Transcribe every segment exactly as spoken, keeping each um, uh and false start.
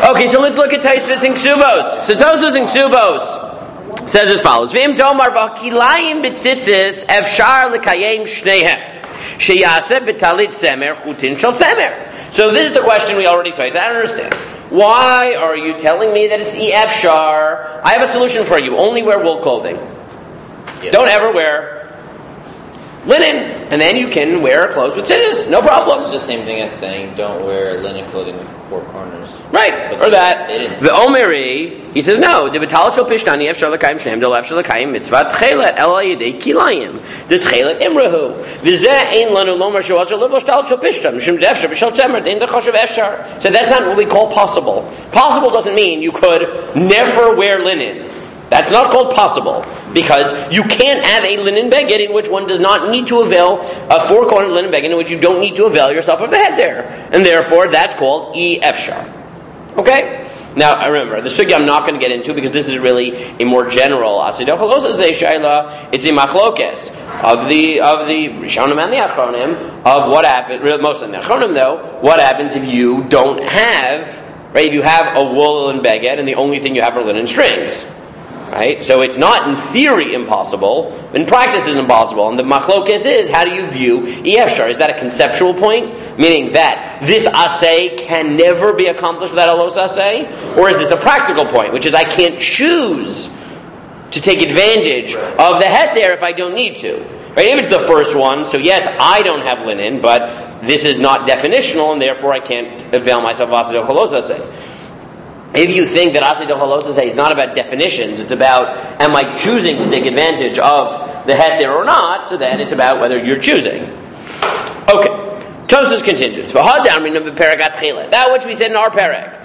Okay, so let's look at Tosfos and Ksubos. So Tosfos and Ksubos says as follows: V'im tomar v'kilayim b'tzitzis efshar l'kayim shneihem sheyaseh b'talit semer chutin shel semer. So this is the question we already saw. I don't understand. Why are you telling me that it's efshar? I have a solution for you. Only wear wool clothing. Yep. Don't ever wear linen, and then you can wear clothes with scissors, no problem. It's the same thing as saying don't wear linen clothing with four corners. Right, but or they, that. They didn't. The Omeri, he says no. The b'talat shel pishtani efshar l'kayim shneim del efshar l'kayim mitzvah tchelet el yedei kilayim the tchelet imrahu v'zeh ein lanu lomar she'asher libosh talat shel pishtan mishum d'efshar b'shel tzemer dein d'choshev efshar. So that's not what we call possible. Possible doesn't mean you could never wear linen. That's not called possible, because you can't have a linen beged in which one does not need to avail a four-cornered linen beged in which you don't need to avail yourself of the head there, and therefore that's called e efshar. Okay. Now I remember the sugya I'm not going to get into because this is really a more general asidoch halosa zeh shaila. It's a machlokes of the of the rishonim and the achronim of what happens. Most of the achronim though, what happens if you don't have right? If you have a woolen beged and the only thing you have are linen strings. Right? So it's not in theory impossible, in practice it's impossible. And the machlokes is, how do you view e efshar? Is that a conceptual point? Meaning that this asay can never be accomplished without a los asay? Or is this a practical point, which is I can't choose to take advantage of the heter if I don't need to? Right? If it's the first one, so yes, I don't have linen, but this is not definitional, and therefore I can't avail myself of asidoch halos asay. If you think that asidoch halos asay is not about definitions, it's about am I choosing to take advantage of the heter or not, so then it's about whether you're choosing. Okay. Tosfos continues. That which we said in our parak.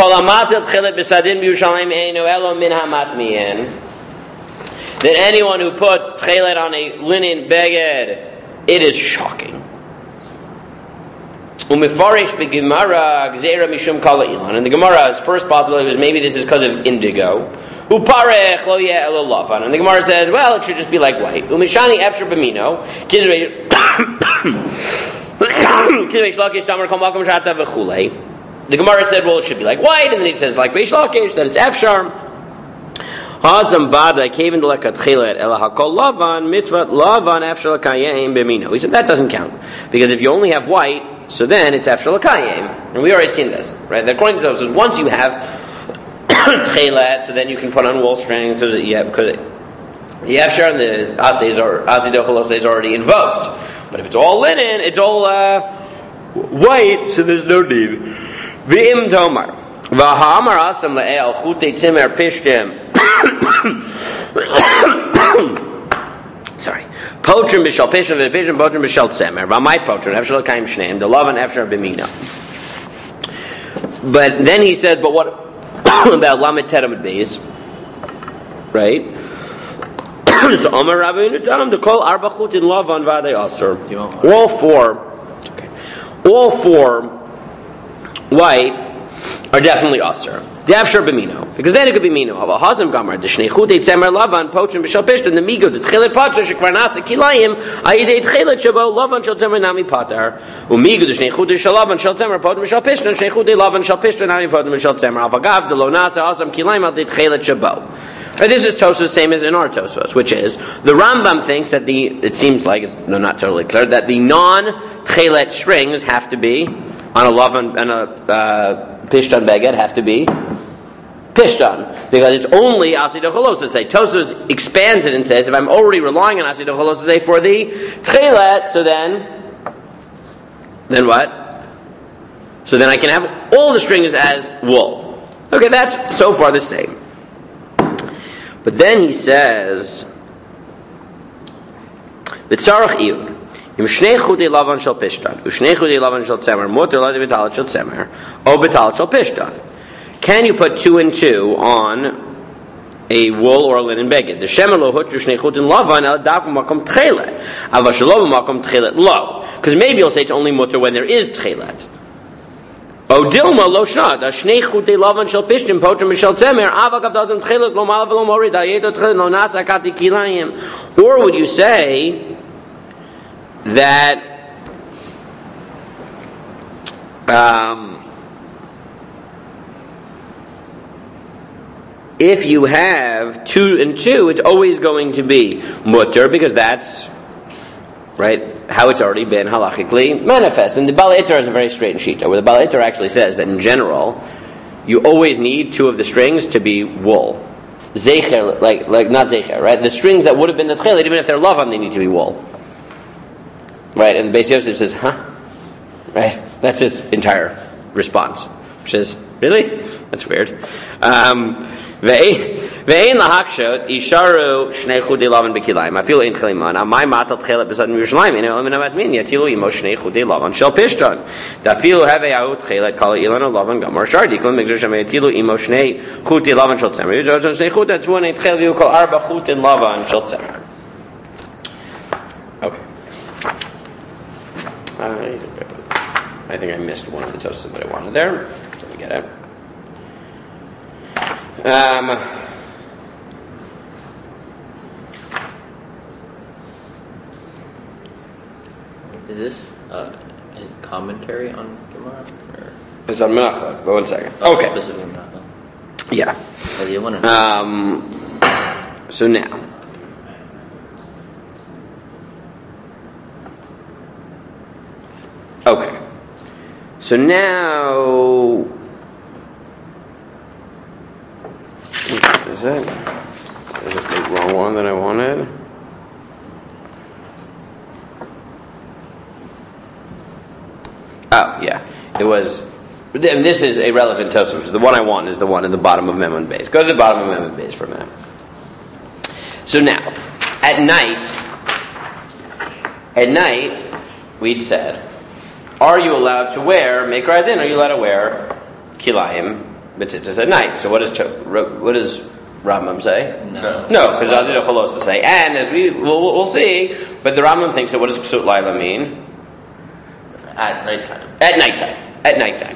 That anyone who puts tchelet on a linen beged, it is shocking. And the Gemara's first possibility was maybe this is because of indigo. And the Gemara says, well, it should just be like white. The Gemara said, well, it should be like white, and then it says like Reish Lakish, that it's efshar. He said that doesn't count because if you only have white, so then it's efshar l'kayim, and we already seen this, right? According to those, is once you have tchelet, so then you can put on wool strings because yeah, because the efshar and the asay or asidoch halos is already invoked. But if it's all linen, it's all uh, white, so there's no need. V'im tomar v'ha'amar asam le'el chutei tzimer pishtim. Sorry. Potrim b'shal pishtim v'pishtim potrim b'shal tzemer v'amay potrim efshar l'kayim shneim the lavan efshar b'mina. But then he said, but what about lamed teramid beis? Right? So Omar Rabbeinu Taram to call arba chutin lavan v'adei aser. All four, okay. All four white are definitely aser. The efshar b'mino, because then it could be mino. Ava hazim gamar the shnei chutei tzemer lavan potrim b'shal pishtim the migo the tchelet patra shekvar nasa kilayim ayidei tchelet shabo lavan shal tzemer nami patar umigo the shnei chutei shal lavan shal tzemer potrim b'shal pishtim shnei chutei lavan shal pishtim nami potrim b'shal tzemer avagav the lo nasa hazim kilayim al the tchelet shabo. Right, this is Tosfos, same as in our Tosfos, which is the Rambam thinks that the it seems like it's no, not totally clear that the non-tchelet strings have to be on a lavan and a uh, pishtan beged have to be pishtan because it's only asidoch halos asay. Tosfos expands it and says if I'm already relying on asidoch halos asay for the tchelet, so then then what? So then I can have all the strings as wool. Okay, that's so far the same. But then he says, "V'tzarach iyud im shnei chutei lavan shel pishtan u'shnei chutei lavan shel tzemer muter lo b'talat shel tzemer o b'talat shel pishtan." Can you put two and two on a wool or a linen beged? The shemer lo hutru shnei chutin lavan el dav b'makom tchelet, ava shelo b'makom tchelet lo. Because maybe you'll say it's only muter when there is tchelet. O dilma lo shad shnei chutei lavan shel pishtim potrim b'shel tzemer avagav dazim tcheles lo malav lo morid ayedo tchelet lo nasa kati kilayim. Or would you say that um, if you have two and two, it's always going to be mutter, because that's right how it's already been halachically manifest. And the Bal Eter is a very straight shita, where the Bal Eter actually says that in general, you always need two of the strings to be wool. Zecher, like like not zecher, right? The strings that would have been the tchelet, even if they're lavan, they need to be wool, right? And the Beis Yosef says, "Huh?" Right? That's his entire response, which is really that's weird. Um, Ve'ein lahakshot isharu shnei chudei lavan bekilayim. I feel in chiliman. Amay matal tchelet b'sadim Yerushalayim. Inu elim amatmin yatilu imo shnei chudei lavan shel pishton. Dafilu have ahut tchelet kala ilanu lavan gamar shar diklam migzur shem yatilu imo shnei chudei lavan shel tzemer. Yujos shnei chudei tzuanei tchel v'yu kol arba chudei lavan shel tzemer. Okay. I think I missed one of the toasts that I wanted there. Let me get it. Um, Is this uh, his commentary on Gemara? Or? It's on Menachot, but one second. Oh, okay. Specifically Menachot. Yeah. Oh, you want to um, so now. Okay. So now. Is it? Is it the wrong one that I wanted? Oh, yeah. It was. This is a relevant Tosafos. The one I want is the one in the bottom of Memon Base. Go to the bottom of Memon Base for a minute. So now, at night, at night, we'd said, are you allowed to wear, make radin, are you allowed to wear kilayim betzitzis at night? So what does what does Rambam say? No. No, because Azid Cholosa say. And as we, we'll, we'll see, but the Rambam thinks that what does Ksut Laila mean? At nighttime. At nighttime. At nighttime.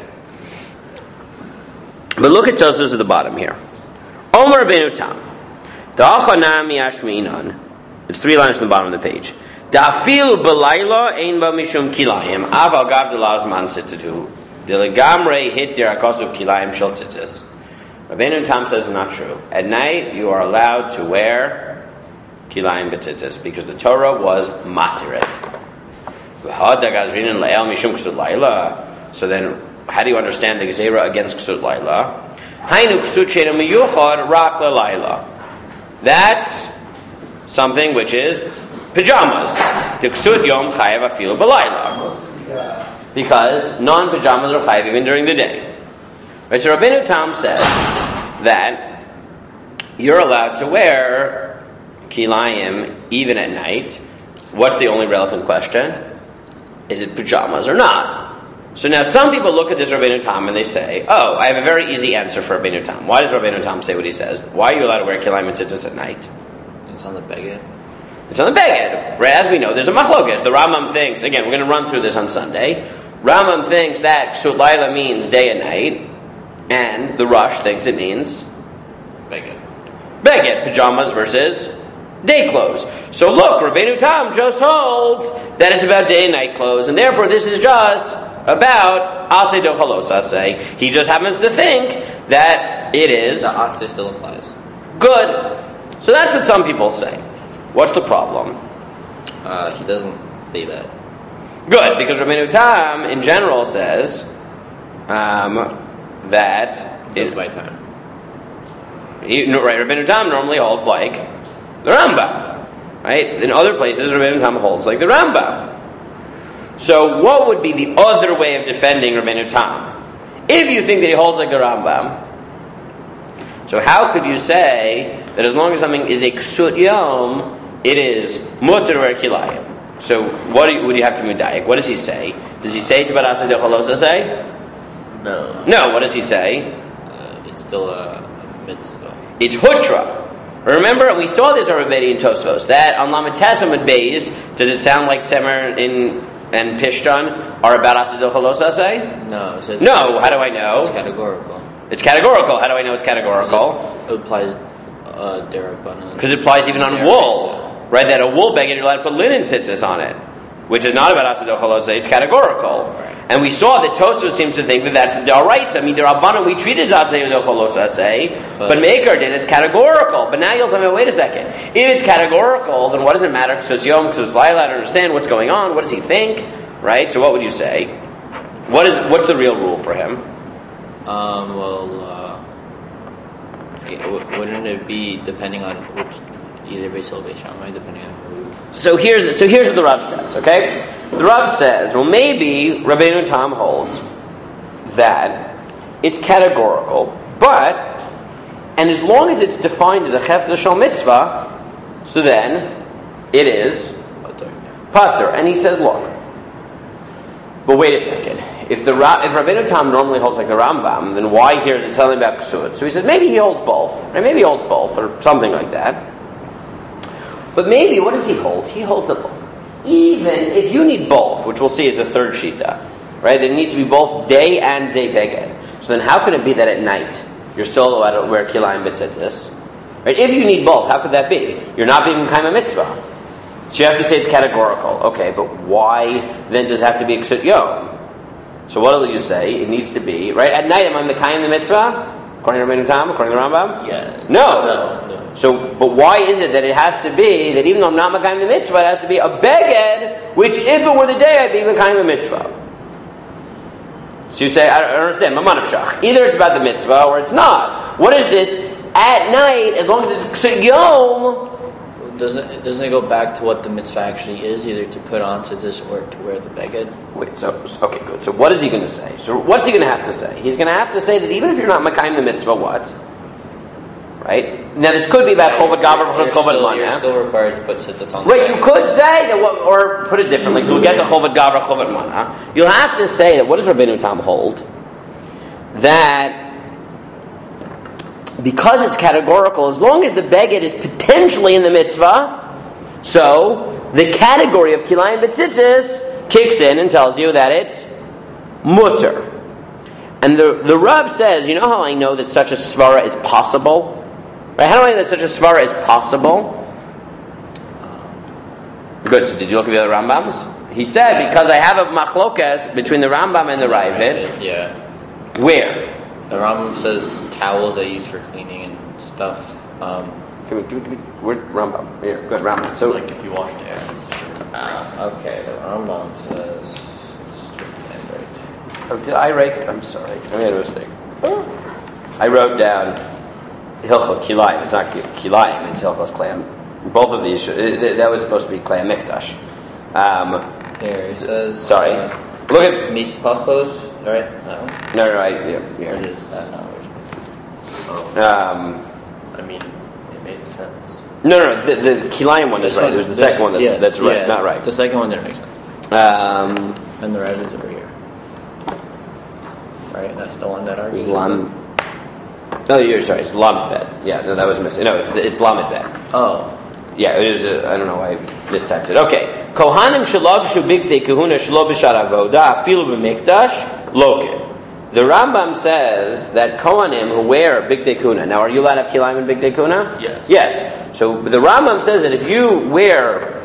But look at Tosfos at the bottom here. Omer Rabbeinu Tam. Da'achanam yashminan. It's three lines from the bottom of the page. Da'afil b'layla ein ba mishum kilayim. Aval gav delazman sitzatu. Delegamre hit dirakosuf kilayim shel tzitzis. Rabbeinu Tam says it's not true. At night, you are allowed to wear kilayim b'tzitzis because the Torah was matiret. So then, how do you understand the Gezerah against Ksut Laila? Hainu Ksut Sheina Miyuchad Rak Laila. That's something which is pajamas. The Ksut Yom Chayav Afilu B'Laila. Because non-pajamas are chayav even during the day. Right, so Rabbeinu Tam says that you're allowed to wear kilayim even at night. What's the only relevant question? Is it pajamas or not? So now some people look at this Rabbeinu Tam and they say, oh, I have a very easy answer for Rabbeinu Tam. Why does Rabbeinu Tam say what he says? Why are you allowed to wear kilayim and tzitzis at night? It's on the beged. It's on the beged. Right, as we know, there's a machlokas. The Rambam thinks, again, we're going to run through this on Sunday. Rambam thinks that Ksut Laila means day and night, and the Rush thinks it means beged. Beged, pajamas versus day clothes. So look, Rabbeinu Tam just holds that it's about day and night clothes, and therefore this is just about Aseh do Chalos Aseh. He just happens to think that it is the Aseh still applies. Good. So that's what some people say. What's the problem? Uh, he doesn't say that. Good, because Rabbeinu Tam in general says um, that it goes by time. He, no, right, Rabbeinu Tam normally holds like the Rambam, right? In other places, Rabbeinu Tam holds like the Rambam. So, what would be the other way of defending Rabbeinu Tam? If you think that he holds like the Rambam, so how could you say that as long as something is a Ksut Yom, it is mutter or kilayim? So, what do you, would you have to medayik? What does he say? Does he say Tibat Aseh de Chalos Aseh? No. No. What does he say? Uh, it's still a, a mitzvah. It's hutra. Remember, we saw this already in Tosfos that on Lamed Amud Beis, does it sound like Tzemer in and Pishton are about Aseh de Chalos Aseh? No. So it's no. How do I know? It's categorical. It's categorical. How do I know it's categorical? It, it applies uh, derech banan. Because it applies even on wool. Right, that a wool beged, you're allowed to put linen tzitzis on it. which is not about Asido Chalosa, it's categorical. Right. And we saw that Tosfos seems to think that that's the Daraisa. I mean, the Rabbanan, we treated Asido Chalosa, say, but, but Maker did, it's categorical. But now you'll tell me, wait a second. If it's categorical, then what does it matter? Because Yom, because Laila, I don't understand what's going on. What does he think? Right? So what would you say? What is What's the real rule for him? Um, well, uh, yeah, w- wouldn't it be depending on which, either Beis Hillel or Beis Shammai, depending on who? So here's so here's what the Rav says. Okay, the Rav says, well, maybe Rabbeinu Tam holds that it's categorical, but and as long as it's defined as a chefza shel mitzvah, so then it is Pater. pater. And he says, look, but wait a second. If the if Rabbeinu Tam normally holds like the Rambam, then why here is it telling about ksud? So he says maybe he holds both, right? Maybe he holds both, or something like that. But maybe what does he hold? He holds the book. Even if you need both, which we'll see is a third shita, right? It needs to be both day and day beged. So then, how can it be that at night you're still allowed to wear kilayim b'tzitzis? Right? If you need both, how could that be? You're not being kaima mitzvah, so you have to say it's categorical. Okay, but why then does it have to be ksud yom? So what will you say? It needs to be, right? At night, am I mekayim the mitzvah? According to Rabbeinu Tam, according to the Rambam? Yeah. No. No. no. So, but why is it that it has to be, that even though I'm not mekayim the mitzvah, it has to be a beged, which if it were the day, I'd be mekayim the mitzvah? So you say, I don't understand, mamanav shach. Either it's about the mitzvah, or it's not. What is this? At night, as long as it's ksud yom, Doesn't doesn't it go back to what the mitzvah actually is, either to put on tzitzis or to wear the beged? Wait, so, okay, good. So what is he going to say? So what's he going to have to say? He's going to have to say that even if you're not makayim the mitzvah, what? Right? Now this could be about chovat gaber versus chovat mana. You're still required to put tzitzis on the Right, beged. you could say that, what, or put it differently, to get the chovat gaber, chovat mana, you'll have to say that, what does Rabbeinu Tam hold? That because it's categorical, as long as the beged is potentially in the mitzvah, so the category of kilayim b'tzitzis kicks in and tells you that it's mutter. And the, the Rav says, you know how I know that such a svara is possible? Right? How do I know that such a svara is possible? Good, so did you look at the other Rambams? He said, because I have a machlokas between the Rambam and the Ravid. Yeah. Where? The Rambam says towels I use for cleaning and stuff. Um, Give me, give me, give me, where's Rambam? Here, good, Rambam. So, Like if you wash it. yeah. Uh, okay, the Rambam says. oh, did I write? I'm sorry, I made a mistake. I wrote down Hilchot Kilayim. It's not Kilayim, it's Hilchot Klayim. Both of these, should, it, that was supposed to be Klayim Mikdash. Um, Here, it says. sorry. Uh, Look at. Meat pachos, right? No. No, no, I, yeah, Or yeah. is that not what Oh, Um, I mean, it made sense. no, no, no, the, the Kilayim one is This right. one- There's the this- second one that's, yeah, that's right, yeah, not right. The second one didn't make sense. Um, And the Ravid's over here. Right? That's the one that argues. Lam. No, you're sorry. It's Lamed Bet. Yeah, no, that was missing. No, it's it's Lamed Bet. Oh. Yeah, it is. A, I don't know why I mistyped it. Okay. Kohanim shalav shu bigdei kahuna shelo b'shar avoda afilu b'mikdash loke. The Rambam says that Kohanim who wear bigdei kahuna. Now, are you allowed to have kilayim and bigdei kahuna? Yes. Yes. So the Rambam says that if you wear,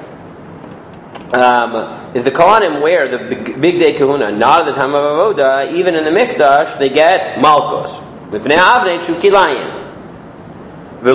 um, if the Kohanim wear the bigdei kahuna not at the time of avoda, even in the mikdash, they get malchus. V'pnei avnei shu kilayim. And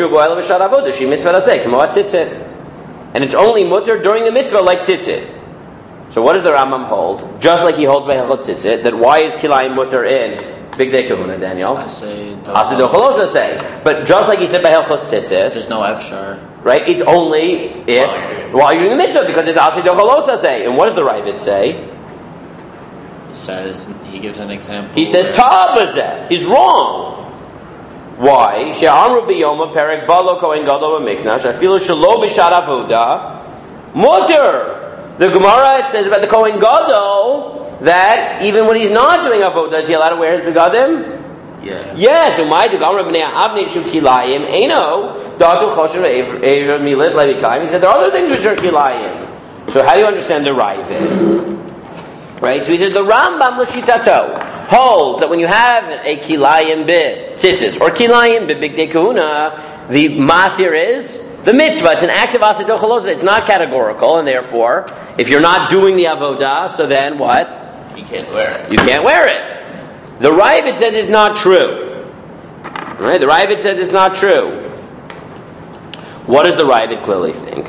it's only mutter during the mitzvah like tzitzit. So what does the Rambam hold? Just like he holds by Hilchot Tzitzit, that why is kilayim mutter in bigdei kahuna, Daniel? I say. Asido Chalosa say. But just like he said by Hilchot Tzitzit, There's no Efshar. right? It's only if while you're doing the mitzvah because it's Asido Chalosa say. And what does the Ravid say? He says, he gives an example. He says where- Ta'abazeh. He's wrong. Why? She'amru b'yoma perek balo kohen gadol b'mikdash afilu shelo b'shar avoda mutter. The Gemara, it says about the kohen gadol that even when he's not doing avoda, is he allowed to wear his begadim? Yeah. Yes. Umay the Gemara b'nei avnei shu kilayim eino datu choshev eivra milit levikayim. He said there are other things which are kilayim. So how do you understand the Ravid? Right, so he says the Rambam l'shitato hold that when you have a kilayim bid tzitzis or kilayim bid bigdei kahuna, the matir is the mitzvah. It's an active asa dochalosa. It's not categorical, and therefore, if you're not doing the avodah, so then what? You can't wear it. You can't wear it. The Ravid says it's not true. Right? The Ravid says it's not true. What does the Ravid clearly think?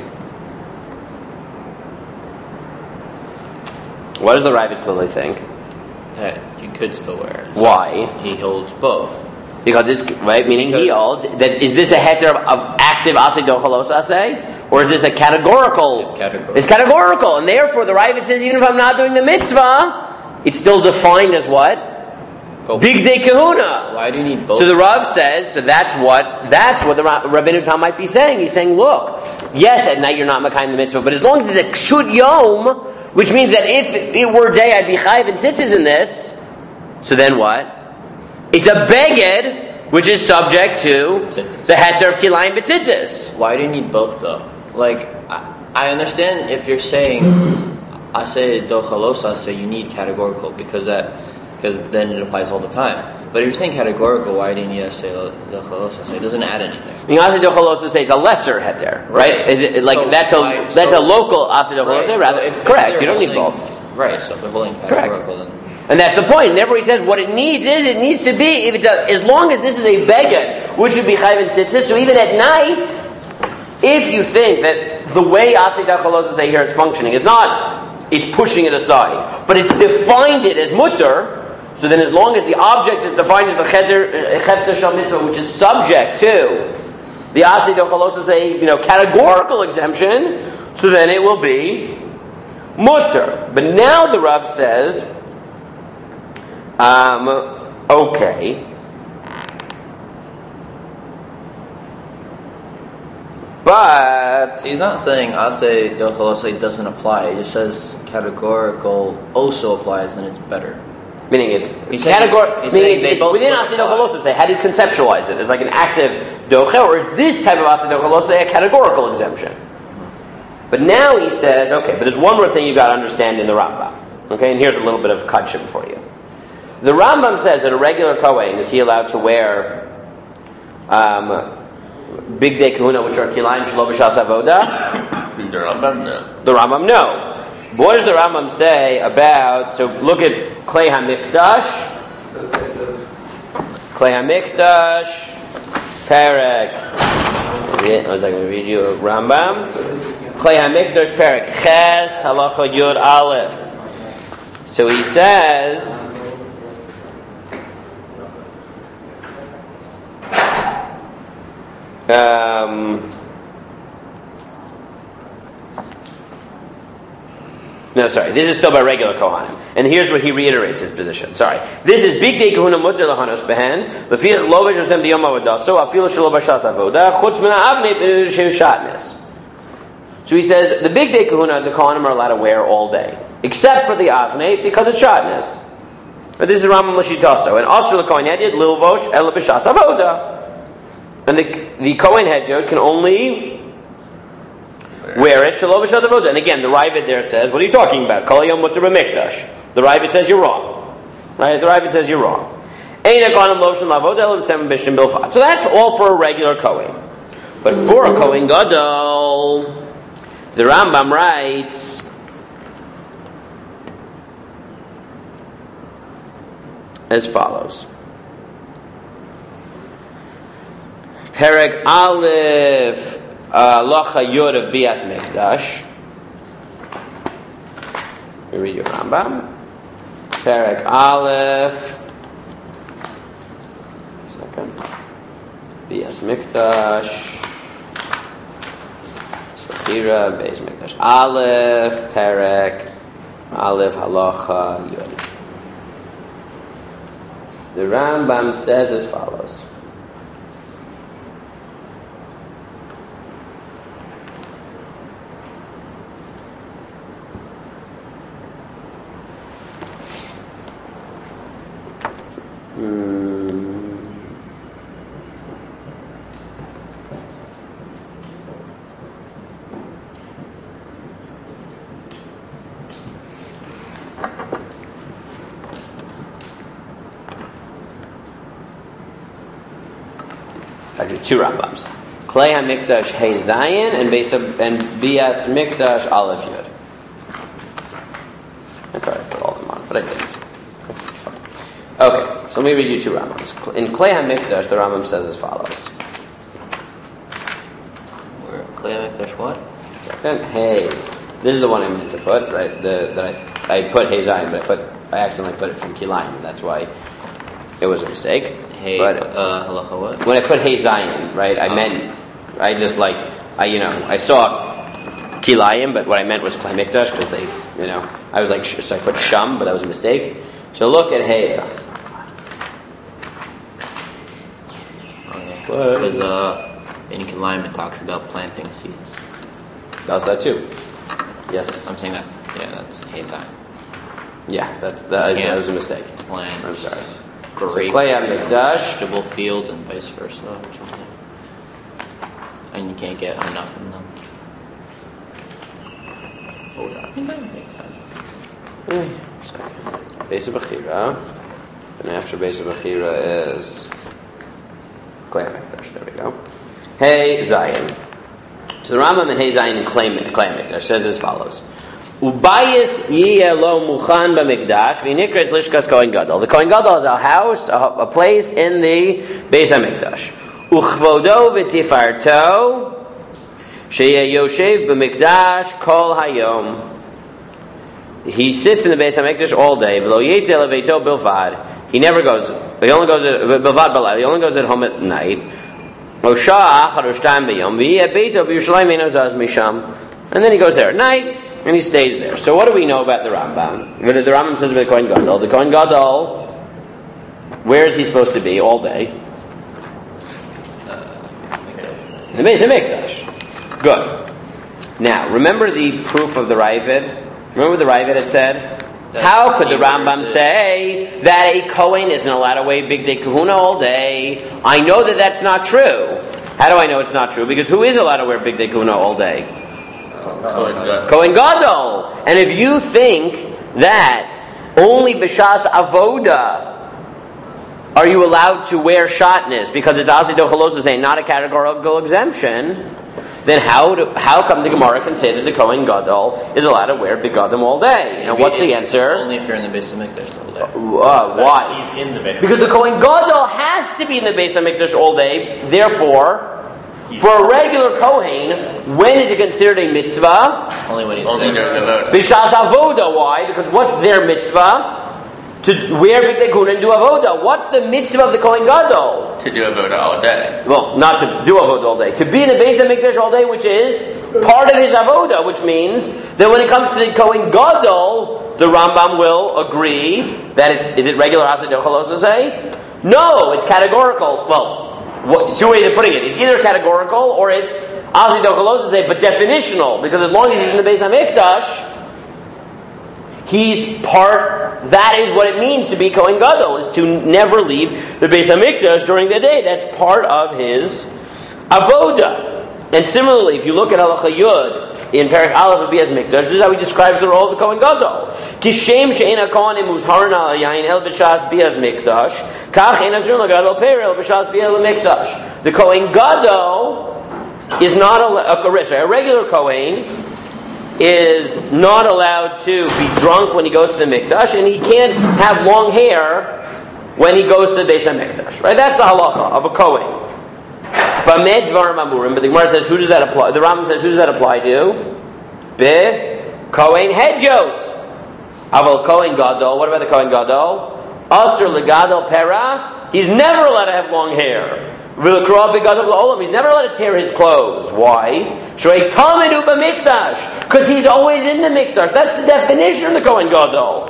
What does the Ravid clearly think? That you could still wear it. Why? He holds both. Because it's right, meaning Because he holds that. Is this a heter of, of active asay dochalos asay, or is this a categorical? It's categorical. It's categorical, and therefore the Ravid says even if I'm not doing the mitzvah, it's still defined as what? But Big day kahuna. Why do you need both? So the Rav says, so that's what that's what the Rabbeinu Tam might be saying. He's saying, look, yes, at night you're not makayim the mitzvah, but as long as it's a kshut yom, which means that if it were day, I'd be chayiv and tzitzis in this. So then what? It's a beged, which is subject to Tzitzis. the heter of kilayim b'tzitzis. Why do you need both though? Like, I, I understand if you're saying I say dochalos, I say you need categorical because that because then it applies all the time. But if you're saying categorical, why do you need to say dochalos? I say it doesn't add anything. I mean, asay dochalos say it's a lesser heter, right? Right. Is it like So that's a why- that's so- a local asay dochalos? Right, Rather, so if- if correct. they're You don't need holding- both. Right. So if they're holding categorical, then. And that's the point. And therefore he says what it needs is, it needs to be, if it's a, as long as this is a beged, which would be chayv and tzitzis, so even at night, if you think that the way asay dochalos say here is functioning is not, it's pushing it aside, but it's defined it as mutter, so then as long as the object is defined as the cheder, cheder shal mitzvah, which is subject to the asay dochalos say, you know, categorical exemption, so then it will be mutter. But now the Rav says, um, okay, but He's not saying Asay Dochalos doesn't apply. He just says categorical also applies and it's better. meaning it's He's saying- categor- he's meaning saying it's, they it's both within would asay apply. dochalos say. How do you conceptualize it? As like an active doche, or is this type of asay dochalos a categorical exemption? But now he says, okay, but there's one more thing you got to understand in the Rambam. Okay, and here's a little bit of kachim for you. The Rambam says that a regular Kohen, is he allowed to wear um, big day kahuna, which are kilayim shelo b'shas avoda? The Rambam, no. The Rambam, no. But what does the Rambam say about, so look at Klei HaMikdash. Klei HaMikdash, Perek. I was going to read you a Rambam. Klei HaMikdash, Perek Ches, Halacha Yud Aleph. So he says, um, no, sorry, this is still by regular Kohanim. And here's where he reiterates his position. Sorry. This is big day kahuna mutter lahanos behen, lefiach lo b'shasem b'yom avodaso, afilu shelo b'shas avoda, chutz min ha'avnei b'shem shatnes. So he says, the big day kahuna, the Kohanim are allowed to wear all day, except for the avnei, because it's shatnes. But this is Rambam Lashitaso. And also the Kohen Hedyot, lilvosh, ela b'shas avoda. And the, the Kohen Hedyot can only wear it, shelo b'shas avoda. And again, the Ravid there says, what are you talking about? Kol yom mutter b'mikdash. The Ravid says you're wrong. Right? The Ravid says you're wrong. Ein hakohanim lobshin la'avoda ela b'tzem b'shim bilfat. So that's all for a regular Kohen. But for a Kohen Gadol, the Rambam writes, as follows. Perek Aleph, Locha Yod of Bias Mikdash. Let me read your Rambam. Perek Aleph. Second. Bias Mikdash. Svachira, Beis Mikdash. Aleph, Perek, Aleph, Halacha Yod. The Rambam says as follows. Hmm. Actually, two Rambams. Klei HaMikdash Hey Zayin and Beis and Bias Mikdash Aleph Yud. I thought I put all of them on, but I didn't. Okay, so let me read you two Rambams. In Klei HaMikdash, the Rambam says as follows. Where Klei HaMikdash what? Then Hey, this is the one I meant to put, right? The that I I put Hey Zayin, but I put I accidentally put it from Kilayim. That's why it was a mistake. Hey, but uh, halacha what? when I put Hey Zayin, right, I oh. meant I just like I you know I saw Kilayim, but what I meant was Klei Mikdash because they you know I was like so I put Sham, but that was a mistake. So look at Hey. Because uh, in Kilayim it talks about planting seeds. Does that too? Yes. I'm saying that's yeah that's Hey Zayin. Yeah, that's that, that was a mistake. Plant. I'm sorry. Grapes, so and vegetable fields, and vice versa, or something. And you can't get enough in them. Oh, I think that makes sense. Beis Bechira, and after Beis Bechira is Klei HaMikdash. There we go. Hey Zayin. So the Rambam in Hey Zayin and Klei HaMikdash says as follows. Ubayis yiyeh lo muchan b'mikdash v'nikret lishkas Kohen Gadol. The Kohen Gadol is a house, a, a place in the Beis HaMikdash. Uchvodo v'tifarto sheyeh yoshev b'mikdash kol hayom. He sits in the Beis HaMikdash all day. V'lo yetze leveito bilvad. He never goes. He only goes at bilvad balad. He only goes at home at night. Osha achar u'shtam b'yom v'yeh beito b'Yerushalayim eino zaz misham. And then he goes there at night. And he stays there. So what do we know about the Rambam? The Rambam says about the Kohen Gadol. The Kohen Gadol, where is he supposed to be all day? Uh, the Beis HaMikdash. Good. Now, remember the proof of the Ravid? Remember what the Ravid had said? That How could the Rambam say that a Kohen isn't allowed to wear Big Day Kahuna all day? I know that that's not true. How do I know it's not true? Because who is allowed to wear Big Day Kahuna all day? Kohen Gadol. Kohen Gadol. And if you think that only b'shas avoda are you allowed to wear shatnez because it's asi dochalosa saying not a categorical exemption, then how do, how come the Gemara can say that the Kohen Gadol is allowed to wear begadim all day? And what's the answer? Only if you're in the Beis HaMikdash all day. Uh, why? He's in the Beis HaMikdash. Because the Kohen Gadol has to be in the Beis HaMikdash all day. Therefore, for a regular Kohen, when is it considered a mitzvah? Only when he's Only there. during the vote. B'shas avoda. Why? Because what's their mitzvah? To wear big Kahuna and do avoda. What's the mitzvah of the Kohen Gadol? To do a vote all day. Well, not to do avoda all day. To be in the Beis HaMikdash all day, which is part of his avoda, which means that when it comes to the Kohen Gadol, the Rambam will agree that it's is it regular Asa Dochalosa say? No, it's categorical. Well. What, two ways of putting it. It's either categorical or it's Asi Dochalosa say, but definitional. Because as long as he's in the Beis HaMikdash, he's part. That is what it means to be Kohen Gadol, is to never leave the Beis HaMikdash during the day. That's part of his avoda. And similarly, if you look at Halacha Yud in Perek Aleph of Bias Mikdash, this is how he describes the role of the Kohen Gadol. Kishem she'en hakohanim muzharin al yayin el b'shas Bias Mikdash, kach ein azur lagadol per el b'shas Bias Mikdash. The Kohen Gadol is not a, a, a regular Kohen is not allowed to be drunk when he goes to the Mikdash, and he can't have long hair when he goes to the Beis HaMikdash. Right? That's the halacha of a Kohen. But the Gemara says, who does that apply? The Rambam says, who does that apply to? Be Kohen Hedjot. Aval Kohen Gadol. What about the Kohen Gadol? Asur legadol pera. He's never allowed to have long hair. He's never allowed to tear his clothes. Why? Because he's always in the Mikdash. That's the definition of the Kohen Gadol.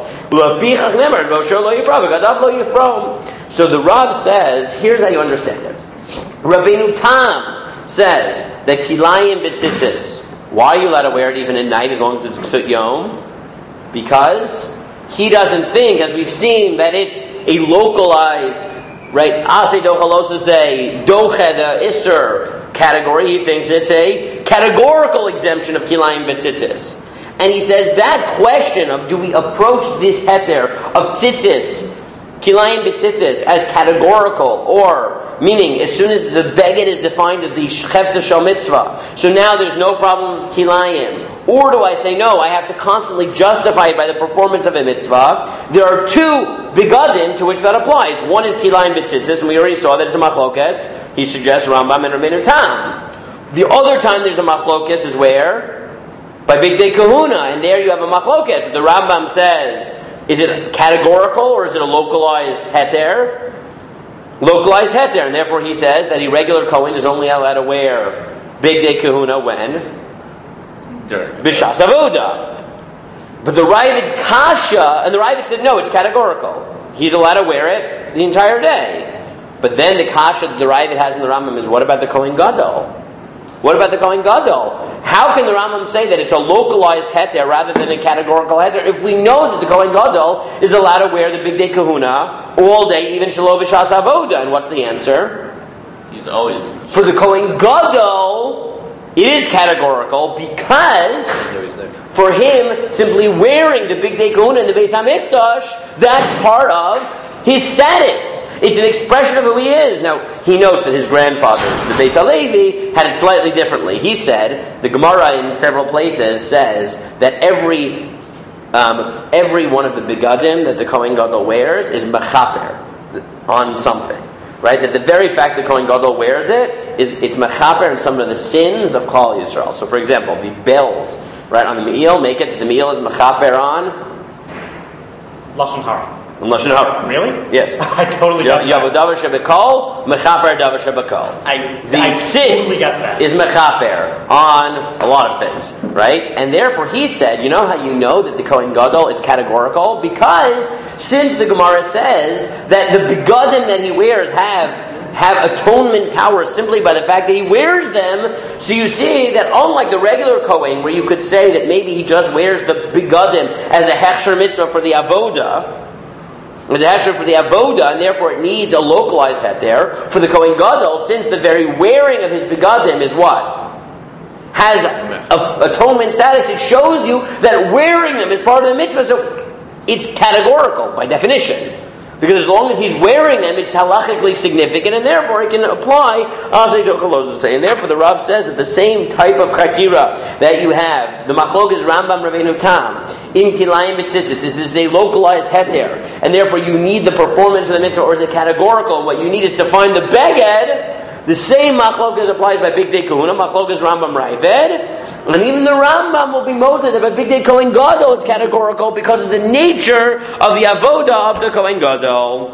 So the Rav says, here's how you understand it. Rabbeinu Tam says that kilayim b'tzitzis. Why are you allowed to wear it even at night as long as it's ksut yom? Because he doesn't think, as we've seen, that it's a localized, right? Asay dochalosa say doched isser category. He thinks it's a categorical exemption of kilayim b'tzitzis. And he says that question of do we approach this heter of tzitzis kilayim b'tzitzis as categorical, or meaning as soon as the beged is defined as the chefta shel mitzvah, so now there's no problem with kilayim. Or do I say no, I have to constantly justify it by the performance of a mitzvah? There are two begadim to which that applies. One is kilayim b'tzitzis, and we already saw that it's a machlokes. He suggests Rambam and Rabbeinu Tam. The other time there's a machlokes is where? By Bigdei Kahuna, and there you have a machlokes. The Rambam says, is it categorical or is it a localized heter? Localized heter, and therefore he says that a regular Kohen is only allowed to wear Bigdei Kahuna when? B'shas avoda. But the Ravid's kasha, and the Ravid said no, it's categorical. He's allowed to wear it the entire day. But then the kasha that the Ravid has in the Rambam is, what about the Kohen Gadol? What about the Kohen Gadol? How can the Rambam say that it's a localized heter rather than a categorical heter if we know that the Kohen Gadol is allowed to wear the Bigdei Kahuna all day, even Shalom B'Shas Avoda? And what's the answer? He's always... For the Kohen Gadol, it is categorical because for him, simply wearing the Bigdei Kahuna in the Beis HaMikdash, that's part of his status. It's an expression of who he is. Now, he notes that his grandfather, the Beis HaLevi, had it slightly differently. He said, the Gemara in several places says that every um, every one of the begadim that the Kohen Gadol wears is mechaper on something. Right? That the very fact that Kohen Gadol wears it is it's mechaper in some of the sins of Klal Yisrael. So, for example, the bells, right, on the me'il, make it that the me'il is mechaper on Lashon Hara. Lashon Hara. Really? Yes. I totally guessed Yavu that. davar shebekol, mechaper davar shebekol. I, The I tzitz totally guessed that. is mechaper on a lot of things, right? And therefore he said, you know how you know that the Kohen Gadol, it's categorical? Because since the Gemara says that the begadim that he wears have have atonement power simply by the fact that he wears them. So you see that unlike the regular Kohen, where you could say that maybe he just wears the begadim as a hechsher mitzvah for the avoda, as a hechsher for the avoda, and therefore it needs a localized heter. For the Kohen Gadol, since the very wearing of his begadim is what? Has a, atonement status, it shows you that wearing them is part of the mitzvah, so it's categorical by definition. Because as long as he's wearing them, it's halachically significant, and therefore it can apply. And therefore the Rav says that the same type of chakira that you have, the machlok is Rambam Rabbeinu Tam, in kilayim b'tzitzis, this is a localized heter, and therefore you need the performance of the mitzvah, or is it categorical, and what you need is to find the beged. The same machlok is applies by Bigdei Kahuna, machlok is Rambam Ravid. And even the Rambam will be moted that Bigdei Kohen Gadol is categorical because of the nature of the avoda of the Kohen Gadol.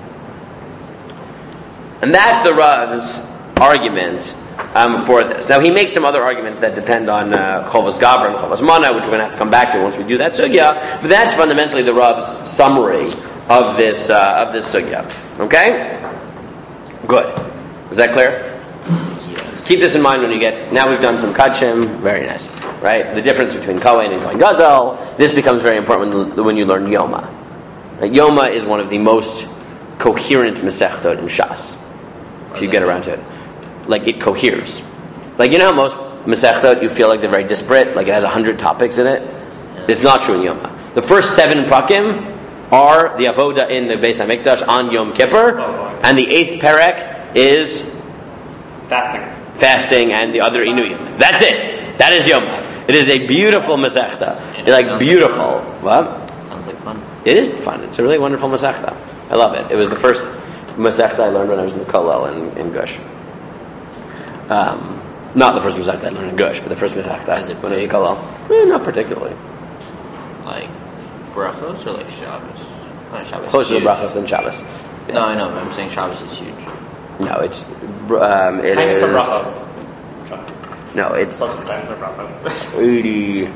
And that's the Rav's argument um, for this. Now he makes some other arguments that depend on uh, Chovos Gavra and Chovos Mana, which we're going to have to come back to once we do that sugya. But that's fundamentally the Rav's summary of this uh, of this sugya. Okay? Good. Is that clear? Keep this in mind when you get, now we've done some kachim, very nice, right? The difference between Kohen and Kohen Gadol, this becomes very important when, when you learn Yoma. Right? Yoma is one of the most coherent Masechtot in Shas, if you get around to it. Like, it coheres. Like, you know how most Masechtot, you feel like they're very disparate, like it has a hundred topics in it? It's not true in Yoma. The first seven prakim are the avoda in the Beis HaMikdash on Yom Kippur, and the eighth perek is fasting. Fasting and the other inuyim. That's it. That is Yom. It is a beautiful masechta. It's like beautiful. Like what? Sounds like fun. It is fun. It's a really wonderful masechta. I love it. It was the first masechta I learned when I was in the Kollel in, in Gush. Um, not the first masechta I learned in Gush, but the first masechta Is it when I was in big? Kollel. Eh, not particularly. Like brachos or like Shabbos? No, Shabbos Closer is to huge. brachos than Shabbos. Yes. No, I know, but I'm saying Shabbos is huge. No, it's um, it Kindness is. or brachos? No, it's Closest kindness or brachos? eighty.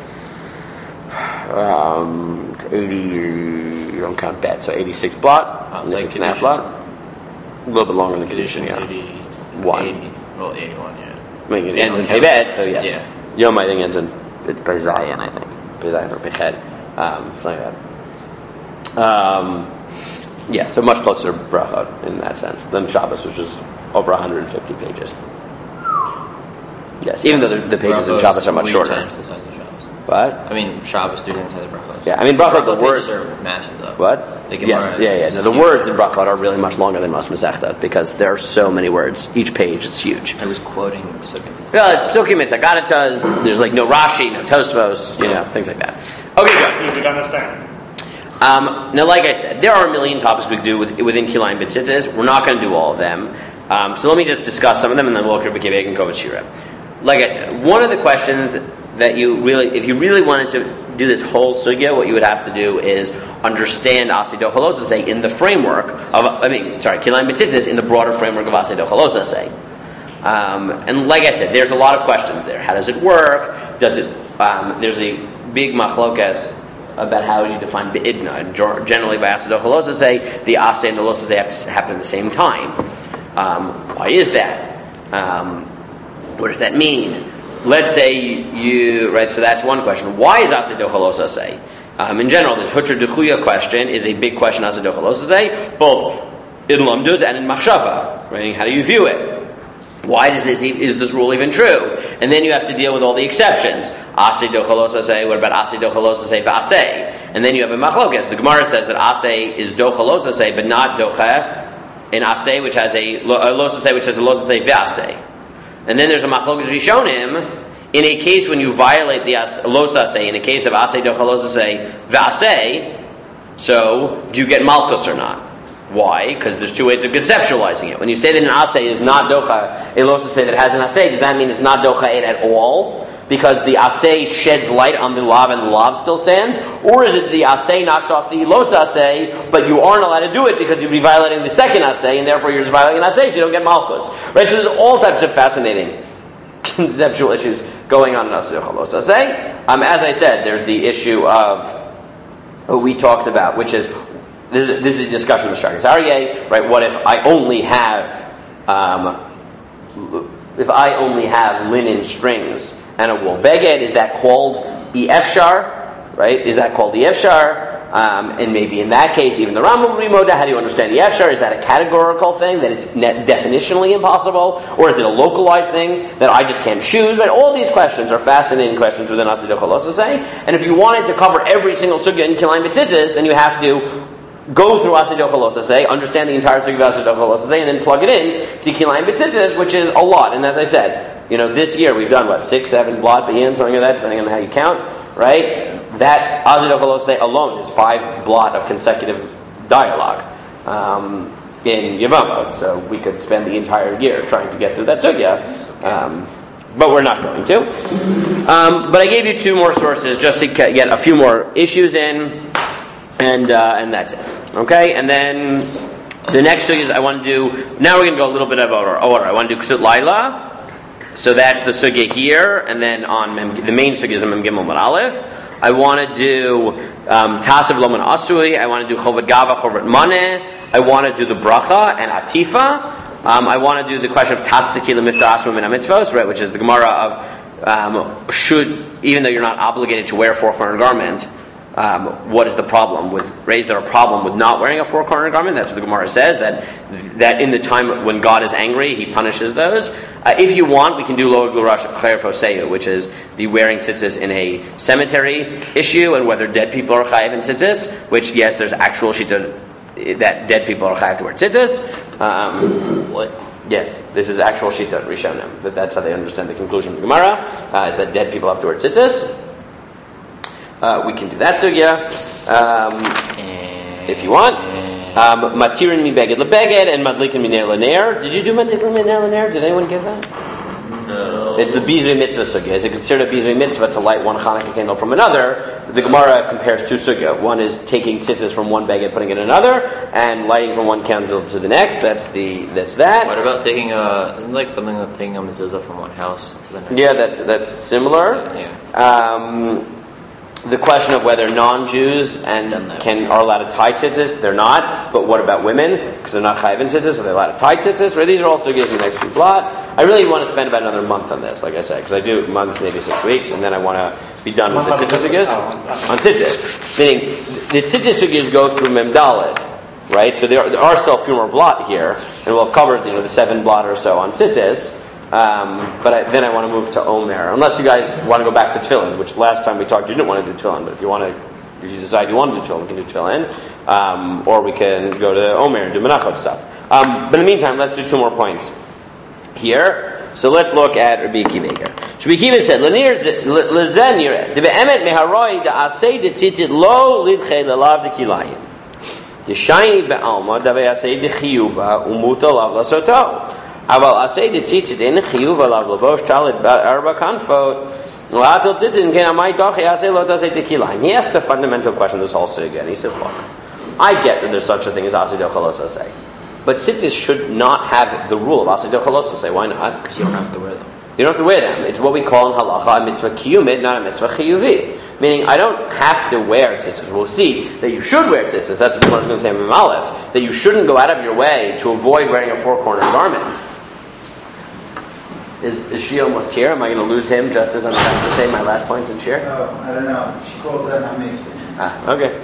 Um, eighty. You don't count that, so eighty-six blot. Oh, it's like six and a half Kedushin. blot. A little bit longer than Kedushin, Kedushin, yeah. eighty-one. eighty. Well, eighty-one, yeah. I mean, it Yeah, ends in don't count Tebet, it. so yes. Yeah. Yom, I think, ends in by Zion, I think. By Zion or Beched. Um, something like that. Um, yeah, so much closer to Brachot in that sense than Shabbos, which is over one hundred fifty pages. Yes, even though the, the pages in Brachos Shabbos are much three shorter. times the size of Shabbos. What? I mean, Shabbos three times the size of brachos. Yeah, I mean, Brachot, the Brachot worst. pages are massive, though. What? The Gemara. Yes, yeah, yeah. No, the words in Brachot are really much longer than most Masechta because there are so many words. Each page is huge. I was quoting Psukim. Yeah, Psukim Mitzvah does. There's like no Rashi, no Tosfos, you know, things like that. Okay, good. Easy to understand. Um, now, like I said, there are a million topics we could do with, within Kilayim B'tzitzis. We're not going to do all of them. Um, so let me just discuss some of them, and then we'll look at B'kei and Kovach Shira. Like I said, one of the questions that you really, if you really wanted to do this whole sugya, what you would have to do is understand Asay Dochalosa say in the framework of, I mean, sorry, Kilayim B'tzitzis in the broader framework of Asay Dochalosa say. Um, and like I said, there's a lot of questions there. How does it work? Does it? Um, there's a big machlokas about how you define be'idna. And generally, by Asay Dochalosa say the Asay and the Losa say have to happen at the same time. Um, why is that? Um, what does that mean? Let's say you, right, so that's one question. Why is Asay Dochalosa say? Um, in general, this Hutra Dechuya question is a big question, Asay Dochalosa say, both in Lamdus and in Machshava. Right? How do you view it? Why does this, is this rule even true? And then you have to deal with all the exceptions. Asay Dochalosa say, what about Asay Dochalosa say v'asay? And then you have a Machlokas. The Gemara says that Asay is Dochalosa say, but not Docha, in Asay, which has a, a Losa say, which has a Losa say v'asay. And then there's a Machlokas Rishonim, in a case when you violate the as, Losa say, in a case of Asay Dochalosa say v'asay, so do you get Malchus or not? Why? Because there's two ways of conceptualizing it. When you say that an Asay is not Docha, a Losa say that has an Asay, does that mean it's not Docha eight at all? Because the Asay sheds light on the Lav and the Lav still stands? Or is it the Asay knocks off the Losa Asay, but you aren't allowed to do it because you'd be violating the second Asay, and therefore you're just violating an Asay, so you don't get Malchus. Right? So there's all types of fascinating conceptual issues going on in Asay Dochalosa Asay. Um, as I said, there's the issue of what we talked about, which is This is, this is a discussion with Shragas Aryeh, right? What if I only have, um, if I only have linen strings and a wool beged? Is that called Efshar, right? Is that called Efshar? Um, and maybe in that case, even the Rambam Rimoda, how do you understand Efshar? Is that a categorical thing that it's net definitionally impossible, or is it a localized thing that I just can't choose? Right? All these questions are fascinating questions within Asay Dochalosa say. And if you wanted to cover every single sugya in Kilayim B'tzitzis, then you have to go through Asay Dochalosa say, understand the entire sugya of Asay Dochalosa say, and then plug it in to Kilayim B'tzitzis, which is a lot. And as I said, you know, this year we've done what six, seven blot b'yin, something like that, depending on how you count, right? That Asay Dochalosa say alone is five blot of consecutive dialogue um, in Yevamot. So we could spend the entire year trying to get through that sugya, um, but we're not going to. Um, but I gave you two more sources just to get a few more issues in. And uh, and that's it. Okay? And then the next thing is I want to do, now we're going to go a little bit of order. order. I want to do Ksut Laila. So that's the sugya here. And then on Mem, the main sugya is Mem Gimel Mud Aleph. I want to do um, Tasav Loman Asui. I want to do Chovet Gava, Chovet Maneh. I want to do the Bracha and Atifa. Um, I want to do the question of Tas Tequila Miftar Asma Min HaMitzvos, right, which is the Gemara of um, should, even though you're not obligated to wear a four-cornered garment, Um, what is the problem with raise there a problem with not wearing a four-cornered garment? That's what the Gemara says, that that in the time when God is angry, He punishes those. Uh, if you want, we can do Lo Glurash Khair Foseu, which is the wearing tzitzis in a cemetery issue, and whether dead people are chayiv in tzitzis. Which, yes, there's actual shita that dead people are chayiv to wear tzitzis. Um, what? Yes, this is actual shita Rishonim. That that's how they understand the conclusion of the Gemara, uh, is that dead people have to wear tzitzis. Uh, we can do that sugya um, if you want. Matirin mi beged lebeged and madlikin mi ner lener. Did you do madlikin mi ner lener? Did anyone give that? No. It's the bizui mitzvah sugya. Is it considered a bizui mitzvah to light one Hanukkah candle from another? The Gemara compares two sugya. One is taking tzitzis from one beged, putting it in another, and lighting from one candle to the next. That's the that's that. What about taking a? Isn't like something like taking a mezuzah from one house to the next? Yeah, that's that's similar. Yeah. Um, The question of whether non-Jews and can are allowed to tie tzitzis, they're not. But what about women? Because they're not chayiv in tzitzis, so they're allowed to tie tzitzis. Right? These are all sugiyas in the next few blot. I really want to spend about another month on this, like I said, because I do a month, maybe six weeks, and then I want to be done with the tzitzis sugiyas on tzitzis. Meaning, the tzitzis sugiyas go through Mem Daled, right? So there are, there are still a few more blot here, and we'll have covered, you know, the seven blot or so on tzitzis. Um, but I, then I want to move to Omer. Unless you guys want to go back to Tefillin, which last time we talked you didn't want to do Tefillin, but if you want to If you decide you want to do tefillin, we can do tefillin, um, or we can go to Omer and do menachot stuff. Um, but in the meantime, let's do two more points here. So let's look at Rabbi Akiva here. Rabbi Akiva said, "L'nir lezen yireh de be'emet meharoi de asay de tzitzit lo lidchei lelav de kilayim de shayni be'alma de ve'asay de chiyuva umuta lav lasoto aval asay de tzitzit in chiyuva lav lavosh talit arba kanfot la'atil tzitzit ken amay dochi asay lo tasay de kilayim." He asked a fundamental question. This also again. He said, "Look, I get that there's such a thing as asay dochalos asay. But tzitzis should not have the rule of asay dochalos asay. Why not? Because you don't have to wear them. You don't have to wear them. It's what we call in halacha a mitzvah kiyumit, not a mitzvah chiyuvi. Meaning, I don't have to wear tzitzis. We'll see that you should wear tzitzis. That's what the Gemara is going to say in Mem Aleph. That you shouldn't go out of your way to avoid wearing a four-cornered garment. Is, is she almost here? Am I going to lose him just as I'm trying to say my last points in shir? Oh, I don't know. She calls that not me. Ah, okay.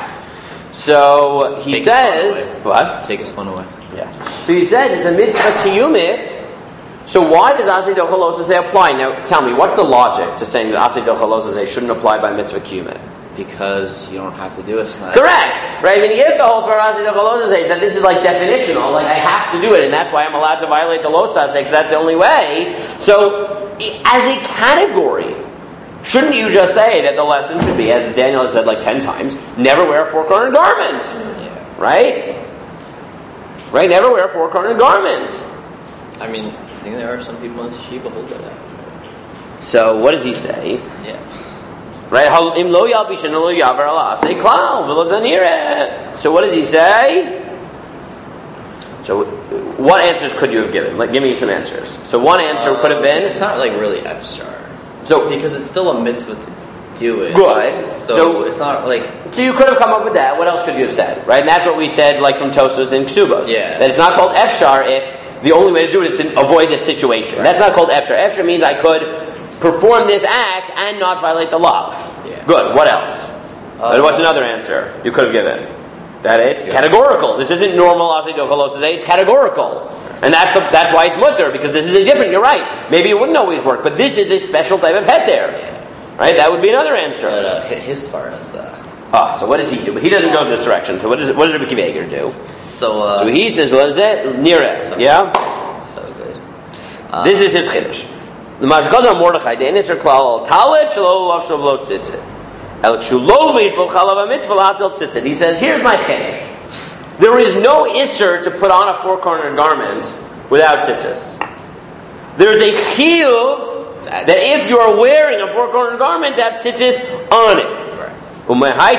So he Take says, his phone away. what? Take his phone away. Yeah. So he says it's a mitzvah kiyumit. So why does asay dochalos asay apply? Now tell me, what's the logic to saying that asay dochalos asay shouldn't apply by mitzvah kiyumit? Because you don't have to do it. It's not Correct, right? I mean, if the whole story of asay dochalos asay is that this is like definitional, like I have to do it, and that's why I'm allowed to violate the los asay because that's the only way. So as a category, shouldn't you just say that the lesson should be, as Daniel has said like ten times, never wear a four-cornered garment, Yeah. right? Right, never wear a four-cornered garment. I mean, I think there are some people in yeshiva who do that. So what does he say? Yeah. Right? Im lo yalbishin lo yaver ala asay klal v'lo zanireh. So what does he say? So what answers could you have given? Like, give me some answers. So one answer Uh, could have been. It's not like really F-star. So Because it's still a mitzvah to do it. Good. So, So- it's not like... So you could have come up with that. What else could you have said? Right? And that's what we said, like from Tosos and Ksubos. Yeah. That it's not called Efshar if the only way to do it is to avoid this situation. Right. That's not called Efshar. Efshar means I could perform this act and not violate the law. Yeah. Good. What else? Uh, What's another answer you could have given? That it's Yeah. categorical. This isn't normal asay dochalos asay. It's categorical. And that's the, that's why it's mutter, because this is a different, you're right. Maybe it wouldn't always work, but this is a special type of head there. Yeah. Right? That would be another answer. But uh, his far as that. Ah, so what does he do? But he doesn't go in this direction. So what does what does Rabbi Akiva Eiger do? So, uh... So he says, what is it? Nireh. So- Yeah? It's so good. Uh, This is his chiddush. The Mashkad on Mordechai, the Enisr Klal, Talet Shelo Lav Shavlo Tzitzit. El Shulovish Bochalav Mitzvah Latil Tzitzit. He says, here's my chiddush. There is no Isser to put on a four-cornered garment without tzitzis. There's a chiyuv that if you are wearing a four-cornered garment, that tzitzis on it. Right.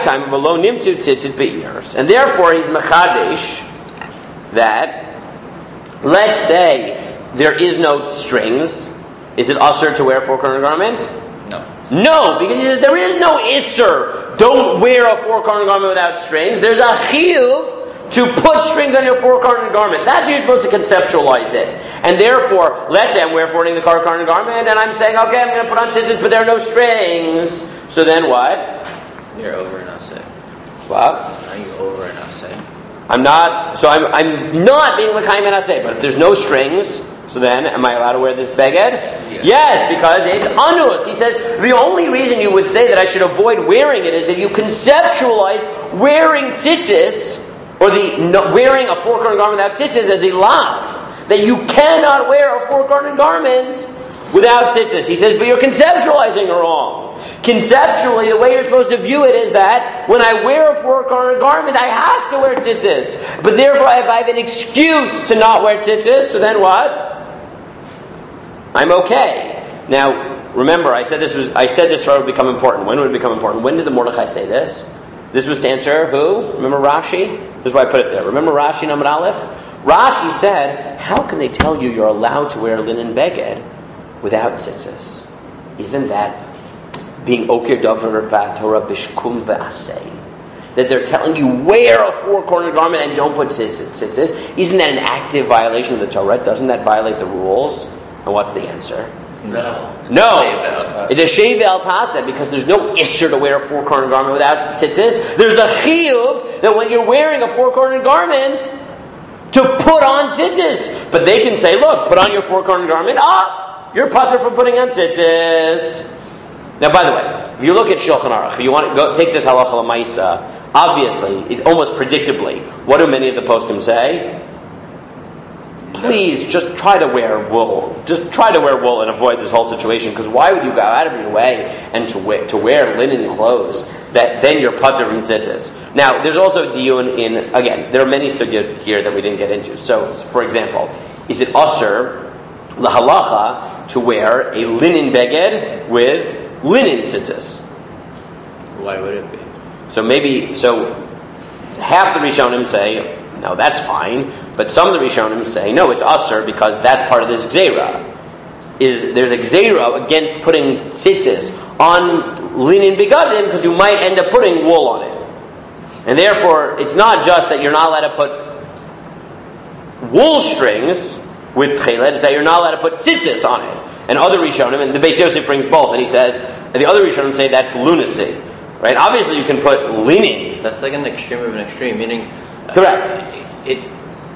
And therefore, he's mechadesh that, let's say, there is no strings. Is it usher to wear a four-cornered garment? No. No, because he says there is no isser. Don't wear a four-cornered garment without strings. There's a chiyuv to put strings on your four-cornered garment. That's how you're supposed to conceptualize it. And therefore, let's say I'm wearing the four-cornered garment, and I'm saying, okay, I'm going to put on tzitzis, but there are no strings. So then what? You're over and say. What? Now you're over and say. I'm not, so I'm I'm not being l'kaim and asay, but if there's no strings, so then am I allowed to wear this beged? Yes, yes. Yes, because it's anus. He says, the only reason you would say that I should avoid wearing it is if you conceptualize wearing tzitzis, or the no, wearing a four-cornered garment without tzitzis as a lav. That you cannot wear a four-cornered garment without tzitzis. He says, but you're conceptualizing wrong. Conceptually, the way you're supposed to view it is that when I wear a four-cornered garment, I have to wear tzitzis. But therefore, if I have an excuse to not wear tzitzis, so then what? I'm okay. Now, remember, I said this was. I said this would become important. When would it become important? When did the Mordechai say this? This was to answer who? Remember Rashi? This is why I put it there. Remember Rashi Namad Aleph? Rashi said, how can they tell you you're allowed to wear linen beged without tzitzis? Isn't that being okir davar v'Torah bishkum v'asay? That they're telling you wear a four-cornered garment and don't put tzitzis? Isn't that an active violation of the Torah? Doesn't that violate the rules? And what's the answer? No. No, it's a shave al tasa because there's no isser to wear a four-cornered garment without tzitzis. There's a chiyuv that when you're wearing a four-cornered garment to put on tzitzis. But they can say, look, put on your four-cornered garment. Ah, you're putter for putting on tzitzis. Now, by the way, if you look at Shulchan Aruch, if you want to go take this halacha l'maisa, obviously, it, almost predictably, what do many of the poskim say? Please, just try to wear wool. Just try to wear wool and avoid this whole situation. Because why would you go out of your way and to wear, to wear linen clothes that then you're patur from tzitzis? Now, there's also diyun in, again, there are many sugya here that we didn't get into. So, for example, is it asur lahalacha to wear a linen beged with linen tzitzis? Why would it be? So maybe, so half the Rishonim say, no, that's fine. But some of the Rishonim say, no, it's asur because that's part of this gzeira. Is there's a gzeira against putting tzitzis on linen begadim because you might end up putting wool on it. And therefore, it's not just that you're not allowed to put wool strings with tchelet, it's that you're not allowed to put tzitzis on it. And other Rishonim, and the Beis Yosef brings both, and he says, and the other Rishonim say that's lunacy. Right? Obviously, you can put linen. That's like an extreme of an extreme, meaning... Correct. Uh, it's...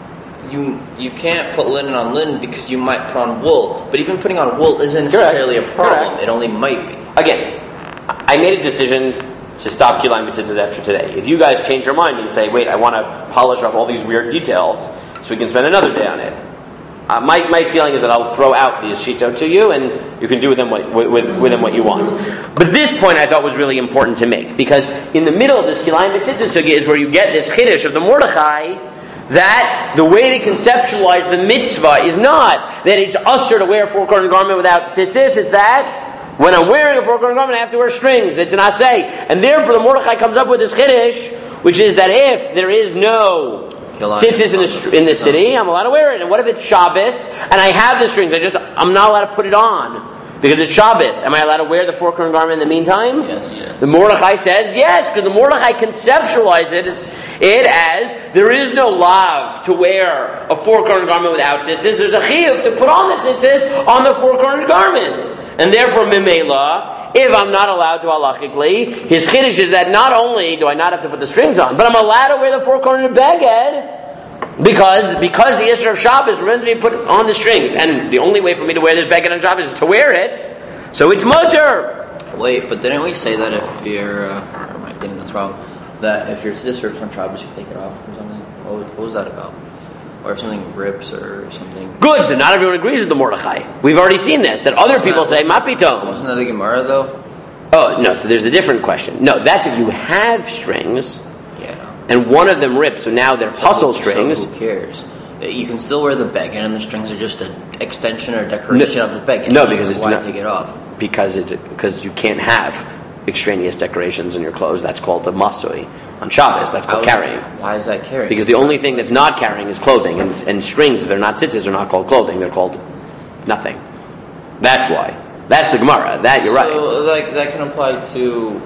You you can't put linen on linen because you might put on wool. But even putting on wool isn't necessarily Correct. a problem. Correct. It only might be. Again, I made a decision to stop kilayim b'tzitzis after today. If you guys change your mind and say, wait, I want to polish up all these weird details so we can spend another day on it. Uh, my, my feeling is that I'll throw out these shito to you and you can do with them what, with, with them what you want. But this point I thought was really important to make because in the middle of this kilayim b'tzitzis sugya is where you get this chiddush of the Mordechai that the way to conceptualize the mitzvah is not that it's usher to wear a four-cornered garment without tzitzis, it's that when I'm wearing a four-cornered garment I have to wear strings. It's an asay. And therefore the Mordechai comes up with this chiddush, which is that if there is no tzitzis in the, in the city, I'm allowed to wear it. And what if it's Shabbos and I have the strings, I just, I'm not allowed to put it on because it's Shabbos. Am I allowed to wear the four-cornered garment in the meantime? Yes. Yeah. The Mordechai says yes, because the Mordechai conceptualizes it, it as there is no lav to wear a four-cornered garment without tzitzis. There's a chiyuv to put on the tzitzis on the four-cornered garment. And therefore, Mimela, if I'm not allowed to halachically, his chiddush is that not only do I not have to put the strings on, but I'm allowed to wear the four-cornered beged because because the Isra of Shabbos prevents me to put on the strings. And the only way for me to wear this beged on Shabbos is to wear it. So it's mutter. Wait, but didn't we say that if you're, uh, or am I getting this wrong, that if your Isra on Shabbos, you take it off or something? What was, what was that about? Or if something rips or something. Good, so not everyone agrees with the Mordechai. We've already seen this, that other wasn't people that, say, Mapitom. Wasn't that the Gemara, though? Oh, no, so there's a different question. No, that's if you have strings, yeah, and one of them rips, so now they're so puzzle who, strings. So who cares? You can still wear the beged, and the strings are just an extension or decoration no, of the beged. No, like, because it's why not, take it off? Because it's because you can't have extraneous decorations in your clothes. That's called a masui. On Shabbos, that's called How, carrying. Why is that carrying? Because the only thing that's not carrying is clothing, and, and strings, if they're not tzitzis, are not called clothing, they're called nothing. That's why. That's the Gemara. That, you're so, right. So, like, that can apply to,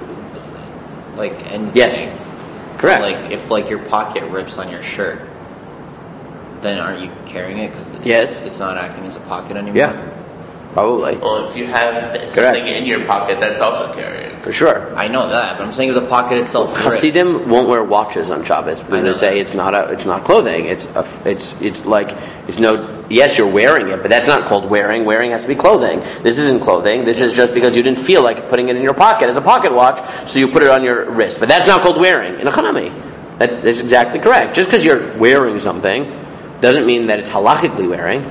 like, anything. Yes. Correct. Like, if, like, your pocket rips on your shirt, then aren't you carrying it? Because it's, yes. it's not acting as a pocket anymore? Yeah. Probably. Well, if you have something Correct. in your pocket, that's also carrying. For sure. I know that, but I'm saying if the pocket itself rips. Hasidim won't wear watches on Shabbos because they say that. it's not a, it's not clothing. It's a, it's it's like it's no. Yes, you're wearing it, but that's not called wearing. Wearing has to be clothing. This isn't clothing. This is just because you didn't feel like putting it in your pocket as a pocket watch, so you put it on your wrist. But that's not called wearing in a chanami. That, that's exactly correct. Just because you're wearing something doesn't mean that it's halachically wearing.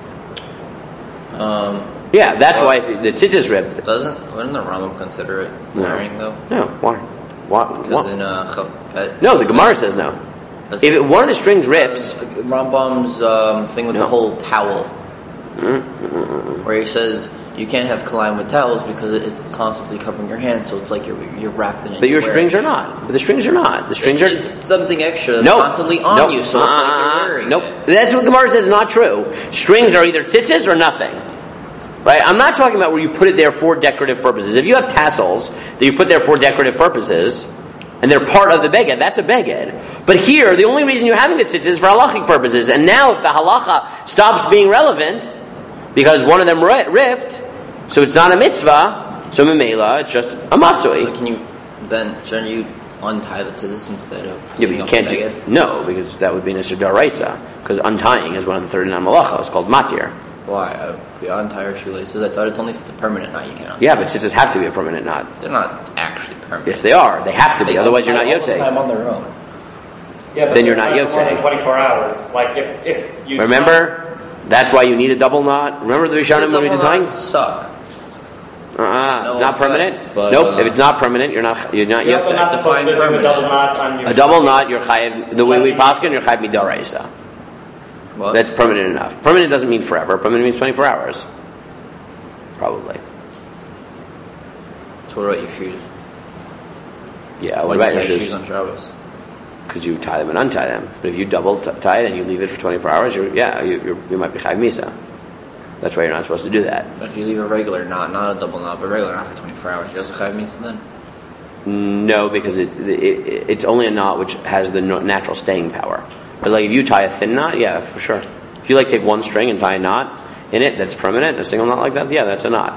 Um. Yeah, that's well, why the tzitzis ripped. Doesn't wouldn't the Rambam consider it wearing no. though? No, why? Why? Because in uh, Chav Pet. No, the Gemara says no. If it, one of the strings rips, uh, Rambam's um, thing with no. the whole towel, mm-hmm. where he says you can't have kalayim with towels because it, it's constantly covering your hands, so it's like you're you're wrapped in it. But your strings are not. But the strings are not. The strings it, are it's something extra that's nope. constantly on nope. you, so it's uh, like you're wearing Nope. it. That's what Gemara says is not true. Strings are either tzitzis or nothing. Right? I'm not talking about where you put it there for decorative purposes. If you have tassels that you put there for decorative purposes, and they're part of the beged, that's a beged. But here, the only reason you're having the tzitzis is for halachic purposes. And now if the halacha stops being relevant, because one of them ripped, so it's not a mitzvah, so memela, it's just a masui. So can you, then, shouldn't you untie the tzitzis instead of Yeah, but you can't do, no, because that would be Nisr Daraisa. Because untying is one of the thirty-nine malachos, called matir. Why? Uh, we untie our shoelaces. I thought it's only if it's a permanent knot you can't untie. Yeah, but tzitzis have to be a permanent knot. They're not actually permanent. Yes, they are. They have to be. They Otherwise, you're not untie all the time yotzei. on their own. Yeah, but Then you're not for more than yotzei. twenty-four hours. Like if if you Remember, that's why you need a double knot. Remember the Rishonim The when we did double tying? knots suck. Uh-uh. No It's not permanent. offense, but, Nope. uh, if it's not permanent, you're not. You're not You're also not yotzei. supposed to do a Define double permanent. knot on your A double knot, you're chayiv. The way we paskin, you're chayiv midaraisa. What? That's permanent enough. Permanent doesn't mean forever. Permanent means twenty-four hours. Probably. So what about your shoes? Yeah. Why What do about you your tie shoes? shoes on Shabbos? Because you tie them and untie them. But if you double t- tie it and you leave it for twenty-four hours, you're, yeah, you, you're, you might be chayiv misa. That's why you're not supposed to do that. If you leave a regular knot, not a double knot, but regular knot for twenty-four hours, you also chayav misa then? No, because it, it it's only a knot which has the no- natural staying power. But like if you tie a thin knot, yeah, for sure. If you like take one string and tie a knot in it that's permanent, a single knot like that, yeah, that's a knot.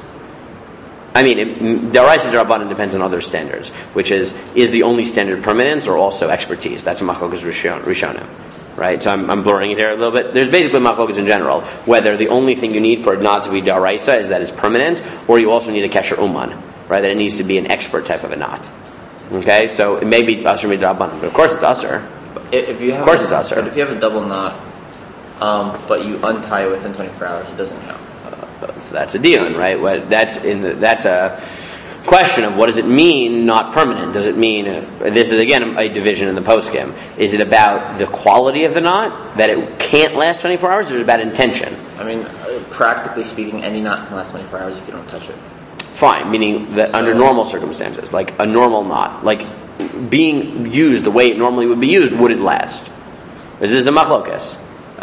I mean, it- Daraisa D'Rabbanan depends on other standards, which is is the only standard permanence or also expertise. That's a machlokas rishonim, right? So I'm, I'm blurring it here a little bit. There's basically machlokas in general, whether the only thing you need for a knot to be Daraisa is that it's permanent, or you also need a kesher uman, right? That it needs to be an expert type of a knot. Okay, so it may be asur midrabanan, but of course it's asur. If if you have Of course a, it's asur. But if you have a double knot, um, but you untie it within twenty-four hours, it doesn't count. So that's a dion, right? What that's in the, that's a question of what does it mean not permanent? Does it mean uh, this is again a division in the poskim? Is it about the quality of the knot that it can't last twenty-four hours, or is it about intention? I mean, uh, practically speaking, any knot can last twenty-four hours if you don't touch it. Fine, meaning that So- under normal circumstances, like a normal knot, like being used the way it normally would be used, would it last? Is this a machlokas?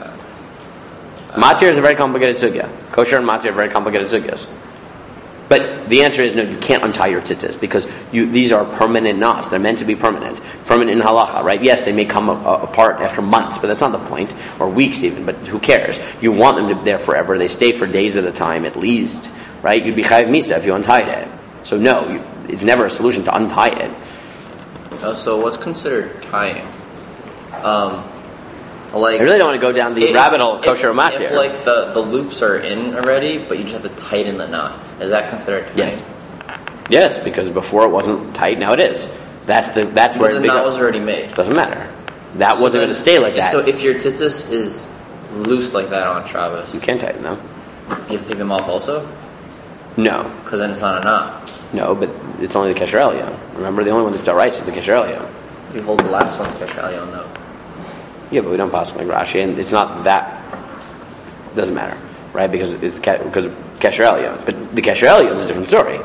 Matir is a very complicated sugya. Kosher and matir are very complicated sugyas. But the answer is no, you can't untie your tzitzis because you, these are permanent knots. They're meant to be permanent. Permanent in halacha, right? Yes, they may come a, a, apart after months, but that's not the point, or weeks even, but who cares? You want them to be there forever. They stay for days at a time at least, right? You'd be chayiv misa if you untied it. So no, you, it's never a solution to untie it. Uh, so what's considered tying? Um, like I really don't want to go down the if- rabbit hole of if- kosher or matir. If like the, the loops are in already, but you just have to tighten the knot, is that considered tying? Yes. Yes, because before it wasn't tight, now it is. That's the that's But where the it knot becomes. was already made. Doesn't matter. That So wasn't then- going to stay like that. So if your tzitzis is loose like that on Shabbos, You can't tighten them. you have to take them off also? No, Because then it's not a knot. no, but it's only the kesher elyon. Remember, the only one that's daraisa is the kesher elyon. You hold the last one to Kesher Elyon though. Yeah, but we don't pass like Rashi, and it's not that. Doesn't matter, right? Because it's ke- because of kesher elyon. But the kesher elyon is a different story.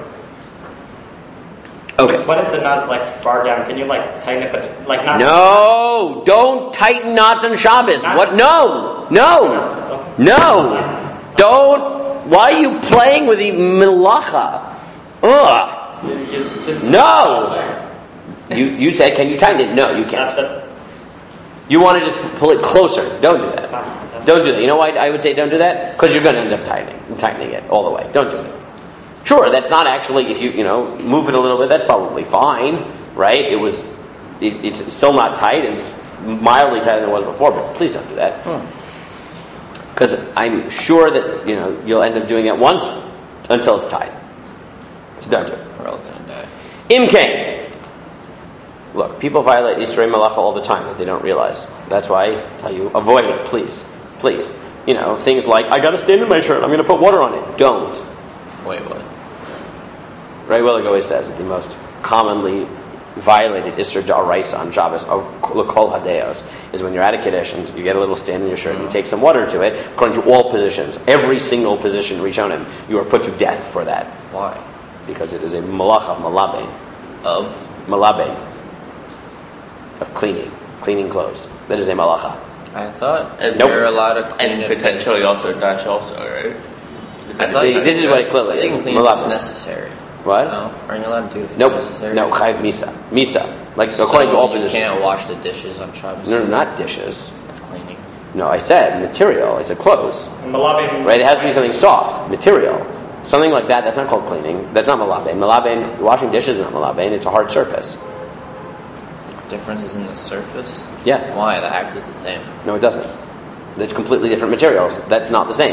Okay. What if the knot is like far down? Can you like tighten it, but like not? No, don't tighten knots on Shabbos. What? No, no, no. Don't. Why are you playing with the melacha? Ugh. You- you didn't- No. You you said, can you tighten it? No, you can't. That's the- You want to just pull it closer. Don't do that. Don't do that. You know why I would say don't do that? Because you're going to end up tightening, tightening it all the way. Don't do it. Sure, that's not actually, if you, you know, move it a little bit, that's probably fine, right? It was, it, it's still not tight, and it's mildly tighter than it was before, but please don't do that. Because I'm sure that, you know, you'll end up doing it once until it's tight. So don't do it. We're all gonna die. Imkain. Look, people violate Yisrei Malacha all the time that they don't realize. That's why I tell you, avoid it, please. Please. You know, things like, I got to stand in my shirt, I'm going to put water on it. Don't. Wait, what? Ray Willig always says that the most commonly violated Isser Da'araisa on Shabbos, or L'Kol Hadeos, is when you're at a Kiddush and you get a little stand in your shirt and you take some water to it, according to all positions. Every single position Rishonim, you are put to death for that. Why? Because it is a malacha, malabein. Of? Malabein. Of cleaning. Cleaning clothes. That is a malacha. I thought And Nope. you're allowed to clean And your potentially face. also dash also, right? I thought you, This is what it clearly I think is. cleaning if it's Malacha. necessary. What? No? Aren't you allowed to do it if Nope. it's necessary? No, chayiv misa. Misa. Like, So according to all you positions. can't wash the dishes on Shabbos. No, not dishes. It's cleaning. No, I said material. I said clothes. Malabim. Right? It has to be something soft, material. Something like that, that's not called cleaning. That's not malabein. Malabein, washing dishes is not malabein. It's a hard surface. Difference is in the surface? Yes. Why? The act is the same. No, it doesn't. It's completely different materials. That's not the same.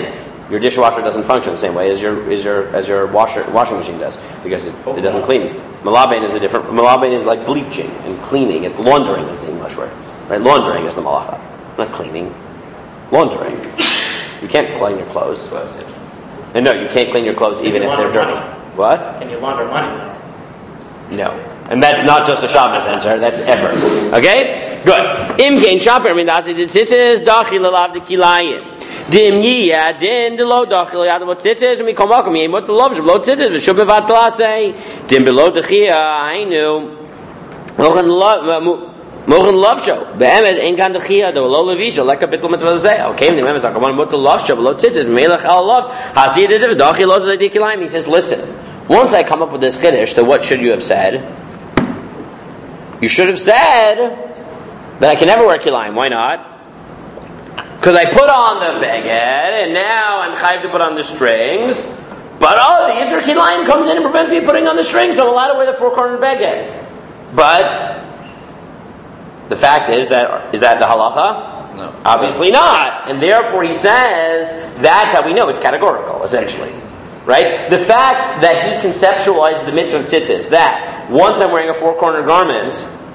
Your dishwasher doesn't function the same way as your as your as your washer washing machine does because it, it doesn't clean. Malabain is a different. Malabain is like bleaching and cleaning. And laundering is the English word, right? Laundering is the malacha, not cleaning. Laundering. You can't clean your clothes. And no, you can't clean your clothes even if they're dirty. Money? What? Can you launder money? No. And that's not just a Shabbos answer, that's ever. Okay? Good. Im gain shopper, I mean, that's it. It's dachi lalav de kilayim. Dim yia, din de lo dachi yad what tzitzis, and we come welcome you. What the love, lo tzitzis, v'shub bevat klase. Dim below de chia, I knew. Mochen love, mochen love show. Be'emes ein kan de chia, do lo levisha, like a bit of mitzvah say. Okay, the emes, I come on, what the love show, below tzitzis, melech al love. Hasi de dachi lo de kilayim. He says, listen. Once I come up with this chiddush, so what should you have said? You should have said that I can never wear kilayim. Why not? Because I put on the beged, and now I'm chayiv to put on the strings. But oh, the Yisra kilayim comes in and prevents me putting on the strings, so I'm allowed to wear the four-cornered beged. But the fact is that is that the halacha? No. Obviously not. And therefore he says that's how we know it's categorical, essentially. Right? The fact that he conceptualized the mitzvah of tzitzis, that once I'm wearing a four-cornered garment,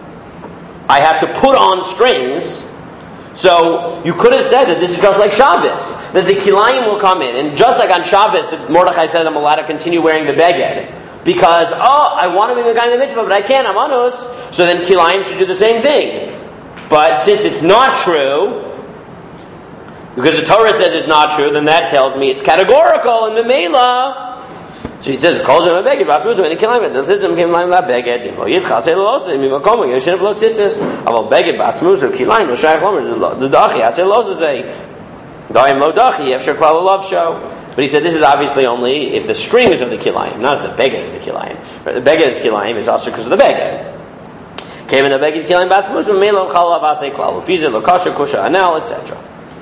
I have to put on strings. So you could have said that this is just like Shabbos, that the kilayim will come in, and just like on Shabbos, that Mordechai said I'm allowed to continue wearing the beged because oh, I want to be the guy in the mitzvah, but I can't. I'm anus. So then kilayim should do the same thing. But since it's not true, because the Torah says it's not true, then that tells me it's categorical in the Memela. So he says, calls him a beged, Bathmuzu, and he can't have it. The system came line that beged. Yitcha say losa, and Mima Koming, you shouldn't have tzitzis. Aval beged, Bathmuzu, Kilayim, Roshayach Lomer, the Dachi, I say losa say, Daim lo Dachi, Efsher Klal Love show. But he said this is obviously only if the string is of the Kilayim, not if the beged is the Kilayim. The beged is Kilayim, it's also because of the beged. Came in the beged, Kilayim, Bathmuzu, Melo, Chalav, Asay, Klal, Ufizit, Lokasha, Kusha, Anel, et cetera.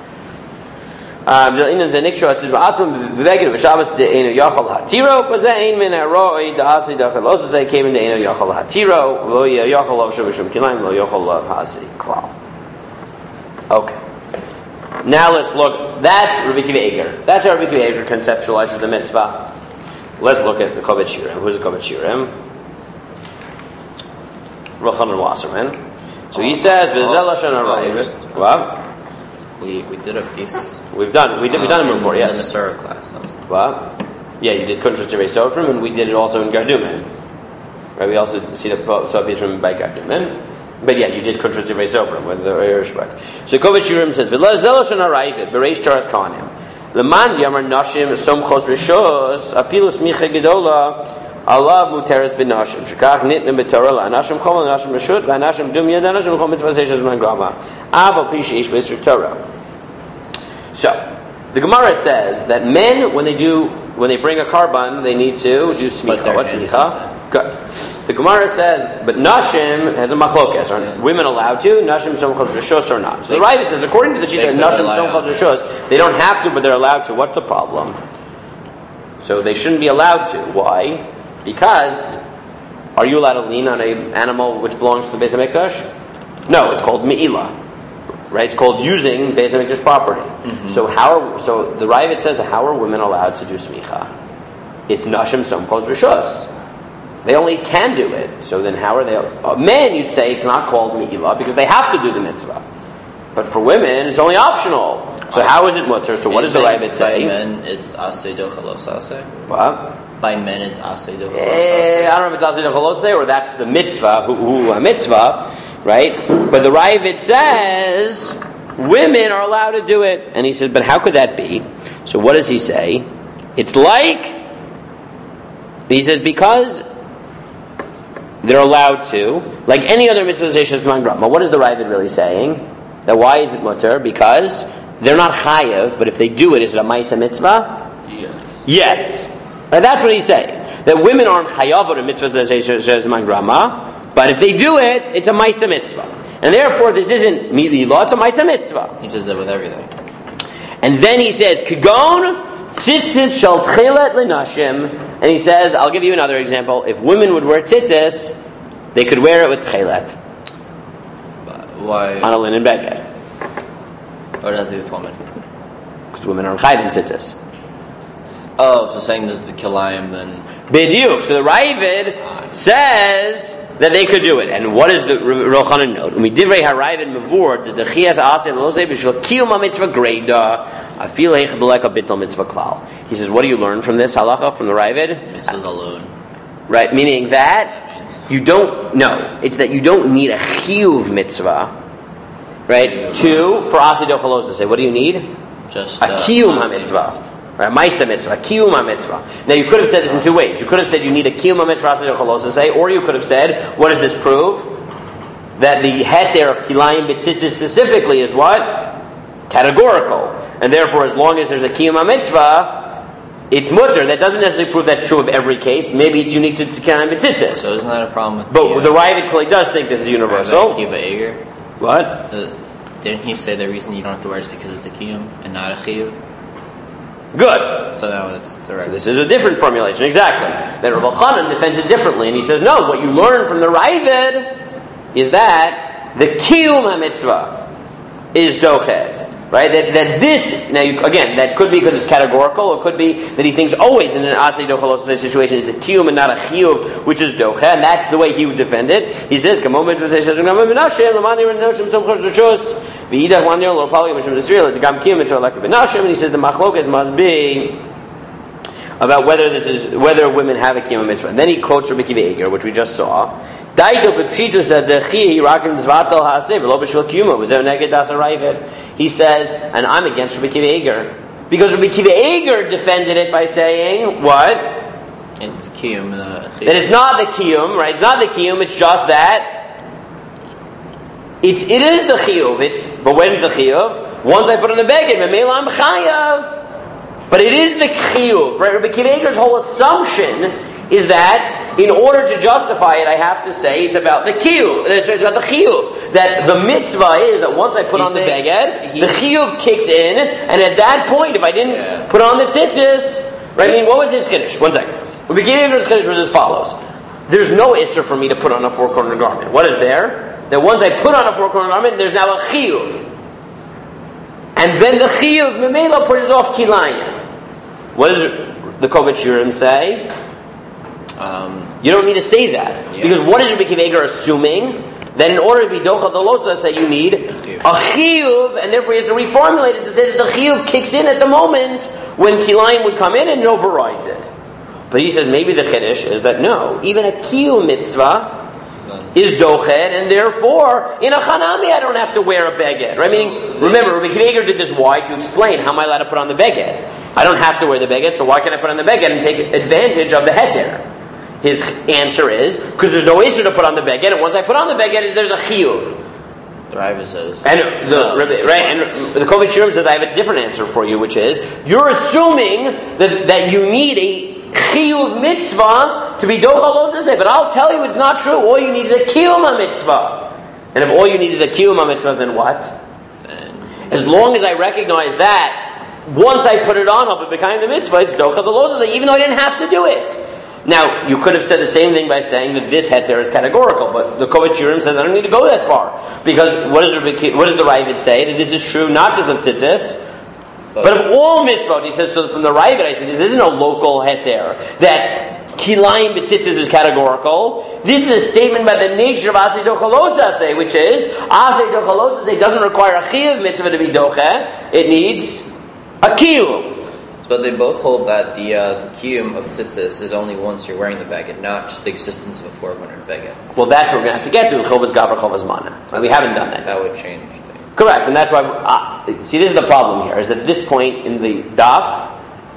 Um, the Indian Zanikshua, it's Atum, Vivekid, Vishabas, the Eno Yachal Hatiro, but the Ain Min Aroi, the Asi, the Chalosa, they came in the Eno Yachal Hatiro, Loya Yachal of Shabashum Kilaim, Lo Yachal of Hasi, Klal. Okay. Now let's look, that's Rabbi Akiva Eiger. That's how Rabbi Akiva Eiger conceptualizes the mitzvah. Let's look at the Kovet Shirim. Who's the Kovet Shirim? Rochanan Wasserman. So he says, V'zel Lashon Aroi. What? We we did a piece. We've done we did we've done um, it before, yes. In the Surah class. That was What? Yeah, you did Kuntrus Tirei Sofrim, and we did it also in Gardumen. Right? We also see the Sofis from by Gardumen. But yeah, you did Kuntrus Tirei Sofrim with the Irish book. So Kovet Shirim says, "V'lo zeloshon arayvet bereish Taras Kohanim leman yamar nashim somchos rishos afilu smicha gedola." Allah muteres b'nashim. Shekach nitnem b'torah la'anashim chol la'anashim reshut la'anashim dumya la'anashim chol mitzvah seishes man grama aval pishi ish b'yisr Torah. So, the Gemara says that men, when they do, when they bring a carbon, they need to do smicha. What's smicha? Good. The Gemara says, but nashim has a machlokes. Are yeah. women allowed to? Nashim somchos reshus or not? So they, the Ravid says, according to the Shita, nashim somchos reshus, they don't have to, but they're allowed to. What's the problem? So they shouldn't be allowed to. Why? Because, are you allowed to lean on an animal which belongs to the Beis HaMikdash? No, it's called me'ilah. Right? It's called using Beis HaMikdash property. Mm-hmm. So how are, so the Ravid says, how are women allowed to do smicha? It's nashim somchos reshus. They only can do it. So then how are they? Uh, men, you'd say it's not called me'ilah because they have to do the mitzvah. But for women, it's only optional. So uh, how is it mutter? So what does the Ravid say? By men, it's asay dochalos asay. What? By men, it's asay dochalos asay. I don't know if it's asay dochalos asay or that's the mitzvah, who, who a mitzvah, right? But the Ravid says women are allowed to do it, and he says, but how could that be? So what does he say? It's like he says because they're allowed to, like any other mitzvah zeishas man grama. What is the Ravid really saying? That why is it mutter? Because they're not chayav, but if they do it, is it a ma'isa mitzvah? Yes. Yes. And that's what he's saying. That women aren't chayav in mitzvah zeishas man grama, but if they do it, it's a ma'isa mitzvah. And therefore, this isn't mi'ilah, it's a ma'isa mitzvah. He says that with everything. And then he says, Kagon tzitzis shal tchelet lenashim. And he says, I'll give you another example. If women would wear tzitzis, they could wear it with tchelet. Why? On a linen beged. What does that do with women? Because women aren't chayav in tzitzis. Oh, so saying this is the Kilayim then... B'diuk. So the Ravid says that they could do it. And what is the Rosh Chanan note? When we divrei haravid mavur to the chiyas aseh losei b'shul kiyum mitzvah greda afil heich beleka bitol mitzvah klal. He says, what do you learn from this halacha from the Ravid? Mitzvahs alone. Right, meaning that you don't no, it's that you don't need a chiyuv mitzvah, right? Two for aseh dochalos to say, what do you need? Just a uh, kiyum ha-mitzvah. Right, Maisa mitzvah, kiyum ha-mitzvah. Now you could have said this in two ways. You could have said you need a kiyum ha-mitzvah to say, or you could have said, what does this prove? That the heter of kilayim b'tzitzis specifically is what? Categorical. And therefore, as long as there's a kiyum ha-mitzvah, it's mutter. That doesn't necessarily prove that's true of every case. Maybe it's unique to kilayim b'tzitzis. So isn't that a problem with But the... the Ravid clearly does think this is universal. Rabbi Akiva Eger? What? Uh, didn't he say the reason you don't have to wear it is because it's a kiyum and not a chiyuv? Good. So that was the right. So this is a different formulation, exactly. Then Rav Chanan defends it differently, and he says, no, what you learn from the Ravid is that the kiyum ha-mitzvah is doched. Right? That, that this, now you, again, that could be because it's categorical, or it could be that he thinks always in an aseh dochalos situation it's a kiyum and not a chiyuv, which is doched, and that's the way he would defend it. He says, and he says the machlokas must be about whether this is whether women have a kiyum mitzvah. And then he quotes Rabbi Akiva Eger, which we just saw. He says, and I'm against Rabbi Akiva Eger because Rabbi Akiva Eger defended it by saying what? It's kiyum. Uh, that it's not the kiyum, right? It's not the kiyum. It's just that. It's, it is the chiyuv. It's, but when's the chiyuv? Once I put on the beged, memela I'm chayav. But it is the chiyuv, right? Rabbi Akiva Eger's whole assumption is that in order to justify it, I have to say it's about the chiyuv. It's about the chiyuv. That the mitzvah is that once I put He's on the saying, beged, he, the chiyuv kicks in, and at that point, if I didn't yeah. put on the tzitzis, right? I mean, what was his chiddush? One second. Rabbi Akiva Eger's chiddush was as follows: there's no issur for me to put on a four-cornered garment. What is there? That once I put on a four-cornered garment, there's now a chiyuv. And then the chiyuv, memela, pushes off kilayim. What does the Kovach Shirim say? Um, you don't need to say that. Yeah. Because what is Rabbi Akiva Eger assuming? That in order to be docha the losa, say you need a chiyuv. a chiyuv, and therefore he has to reformulate it to say that the chiyuv kicks in at the moment when kilayim would come in and it overrides it. But he says maybe the chiddush is that no, even a kiyum mitzvah is doched, and therefore in a chanami I don't have to wear a beged. Right? So, Meaning, remember, Rabbi Akiva Eger did this why to explain how am I allowed to put on the beged. I don't have to wear the beged, so why can I put on the beged and take advantage of the heter? His answer is because there's no issue to put on the beged, and once I put on the beged, there's a chiyuv. The Ravid says, and the no, Rabbi, right, and the Kovach Shirim says I have a different answer for you, which is you're assuming that that you need a chiyuv mitzvah to be docha lo zeh, but I'll tell you it's not true. All you need is a kiyum mitzvah, and if all you need is a kiyum mitzvah, then what? Then, as long as I recognize that, once I put it on, I'll be becoming the mitzvah. It's docha lo zeh, even though I didn't have to do it. Now, you could have said the same thing by saying that this heter is categorical, but the Kovach Shirim says I don't need to go that far because what does what does the Ravid say? That this is true not just of tzitzis, but of all mitzvot. He says, so from the Ravid, I said, this isn't a local heter. That kilayim b'tzitzis is categorical. This is a statement about the nature of aseh dochalos aseh, which is, aseh dochalos aseh doesn't require a chiyuv mitzvah to be doche. It needs a kiyum. But they both hold that the uh, the kiyum of tzitzis is only once you're wearing the beged, not just the existence of a four-cornered beged. Well, that's what we're going to have to get to, chovas gabra, chovas mana. Right? We haven't done that. That would change things. Correct, and that's why, uh, see, this is the problem here, is that at this point in the daf,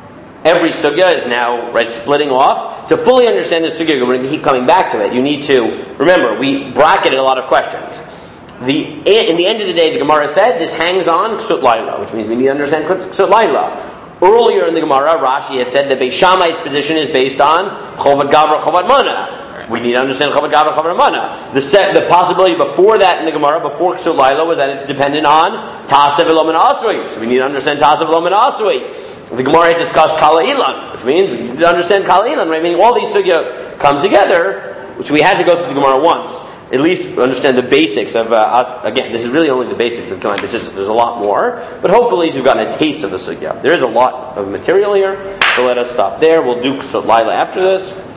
every sugya is now, right, splitting off. To fully understand the sugya, we're going to keep coming back to it. You need to, remember, we bracketed a lot of questions. The In the end of the day, the Gemara said, this hangs on ksut laila, which means we need to understand ksut laila. Earlier in the Gemara, Rashi had said that Beis Shammai's position is based on chovat gavra, chovat mana. We need to understand chovat gavra, chovat mana. The set, the possibility before that in the Gemara, before Ksut Laila, was that it's dependent on Tasev Elom and Asui. So we need to understand Tasev Elom and Asui. The Gemara had discussed Kala Ilan, which means we need to understand Kala Ilan, right? Meaning all these sugya come together, which we had to go through the Gemara once. at least understand the basics of uh, us. Again, this is really only the basics of Kalim B'Tzitzis. There's a lot more, but hopefully you've gotten a taste of the sugya. There is a lot of material here, so let us stop there. We'll do Lila after this.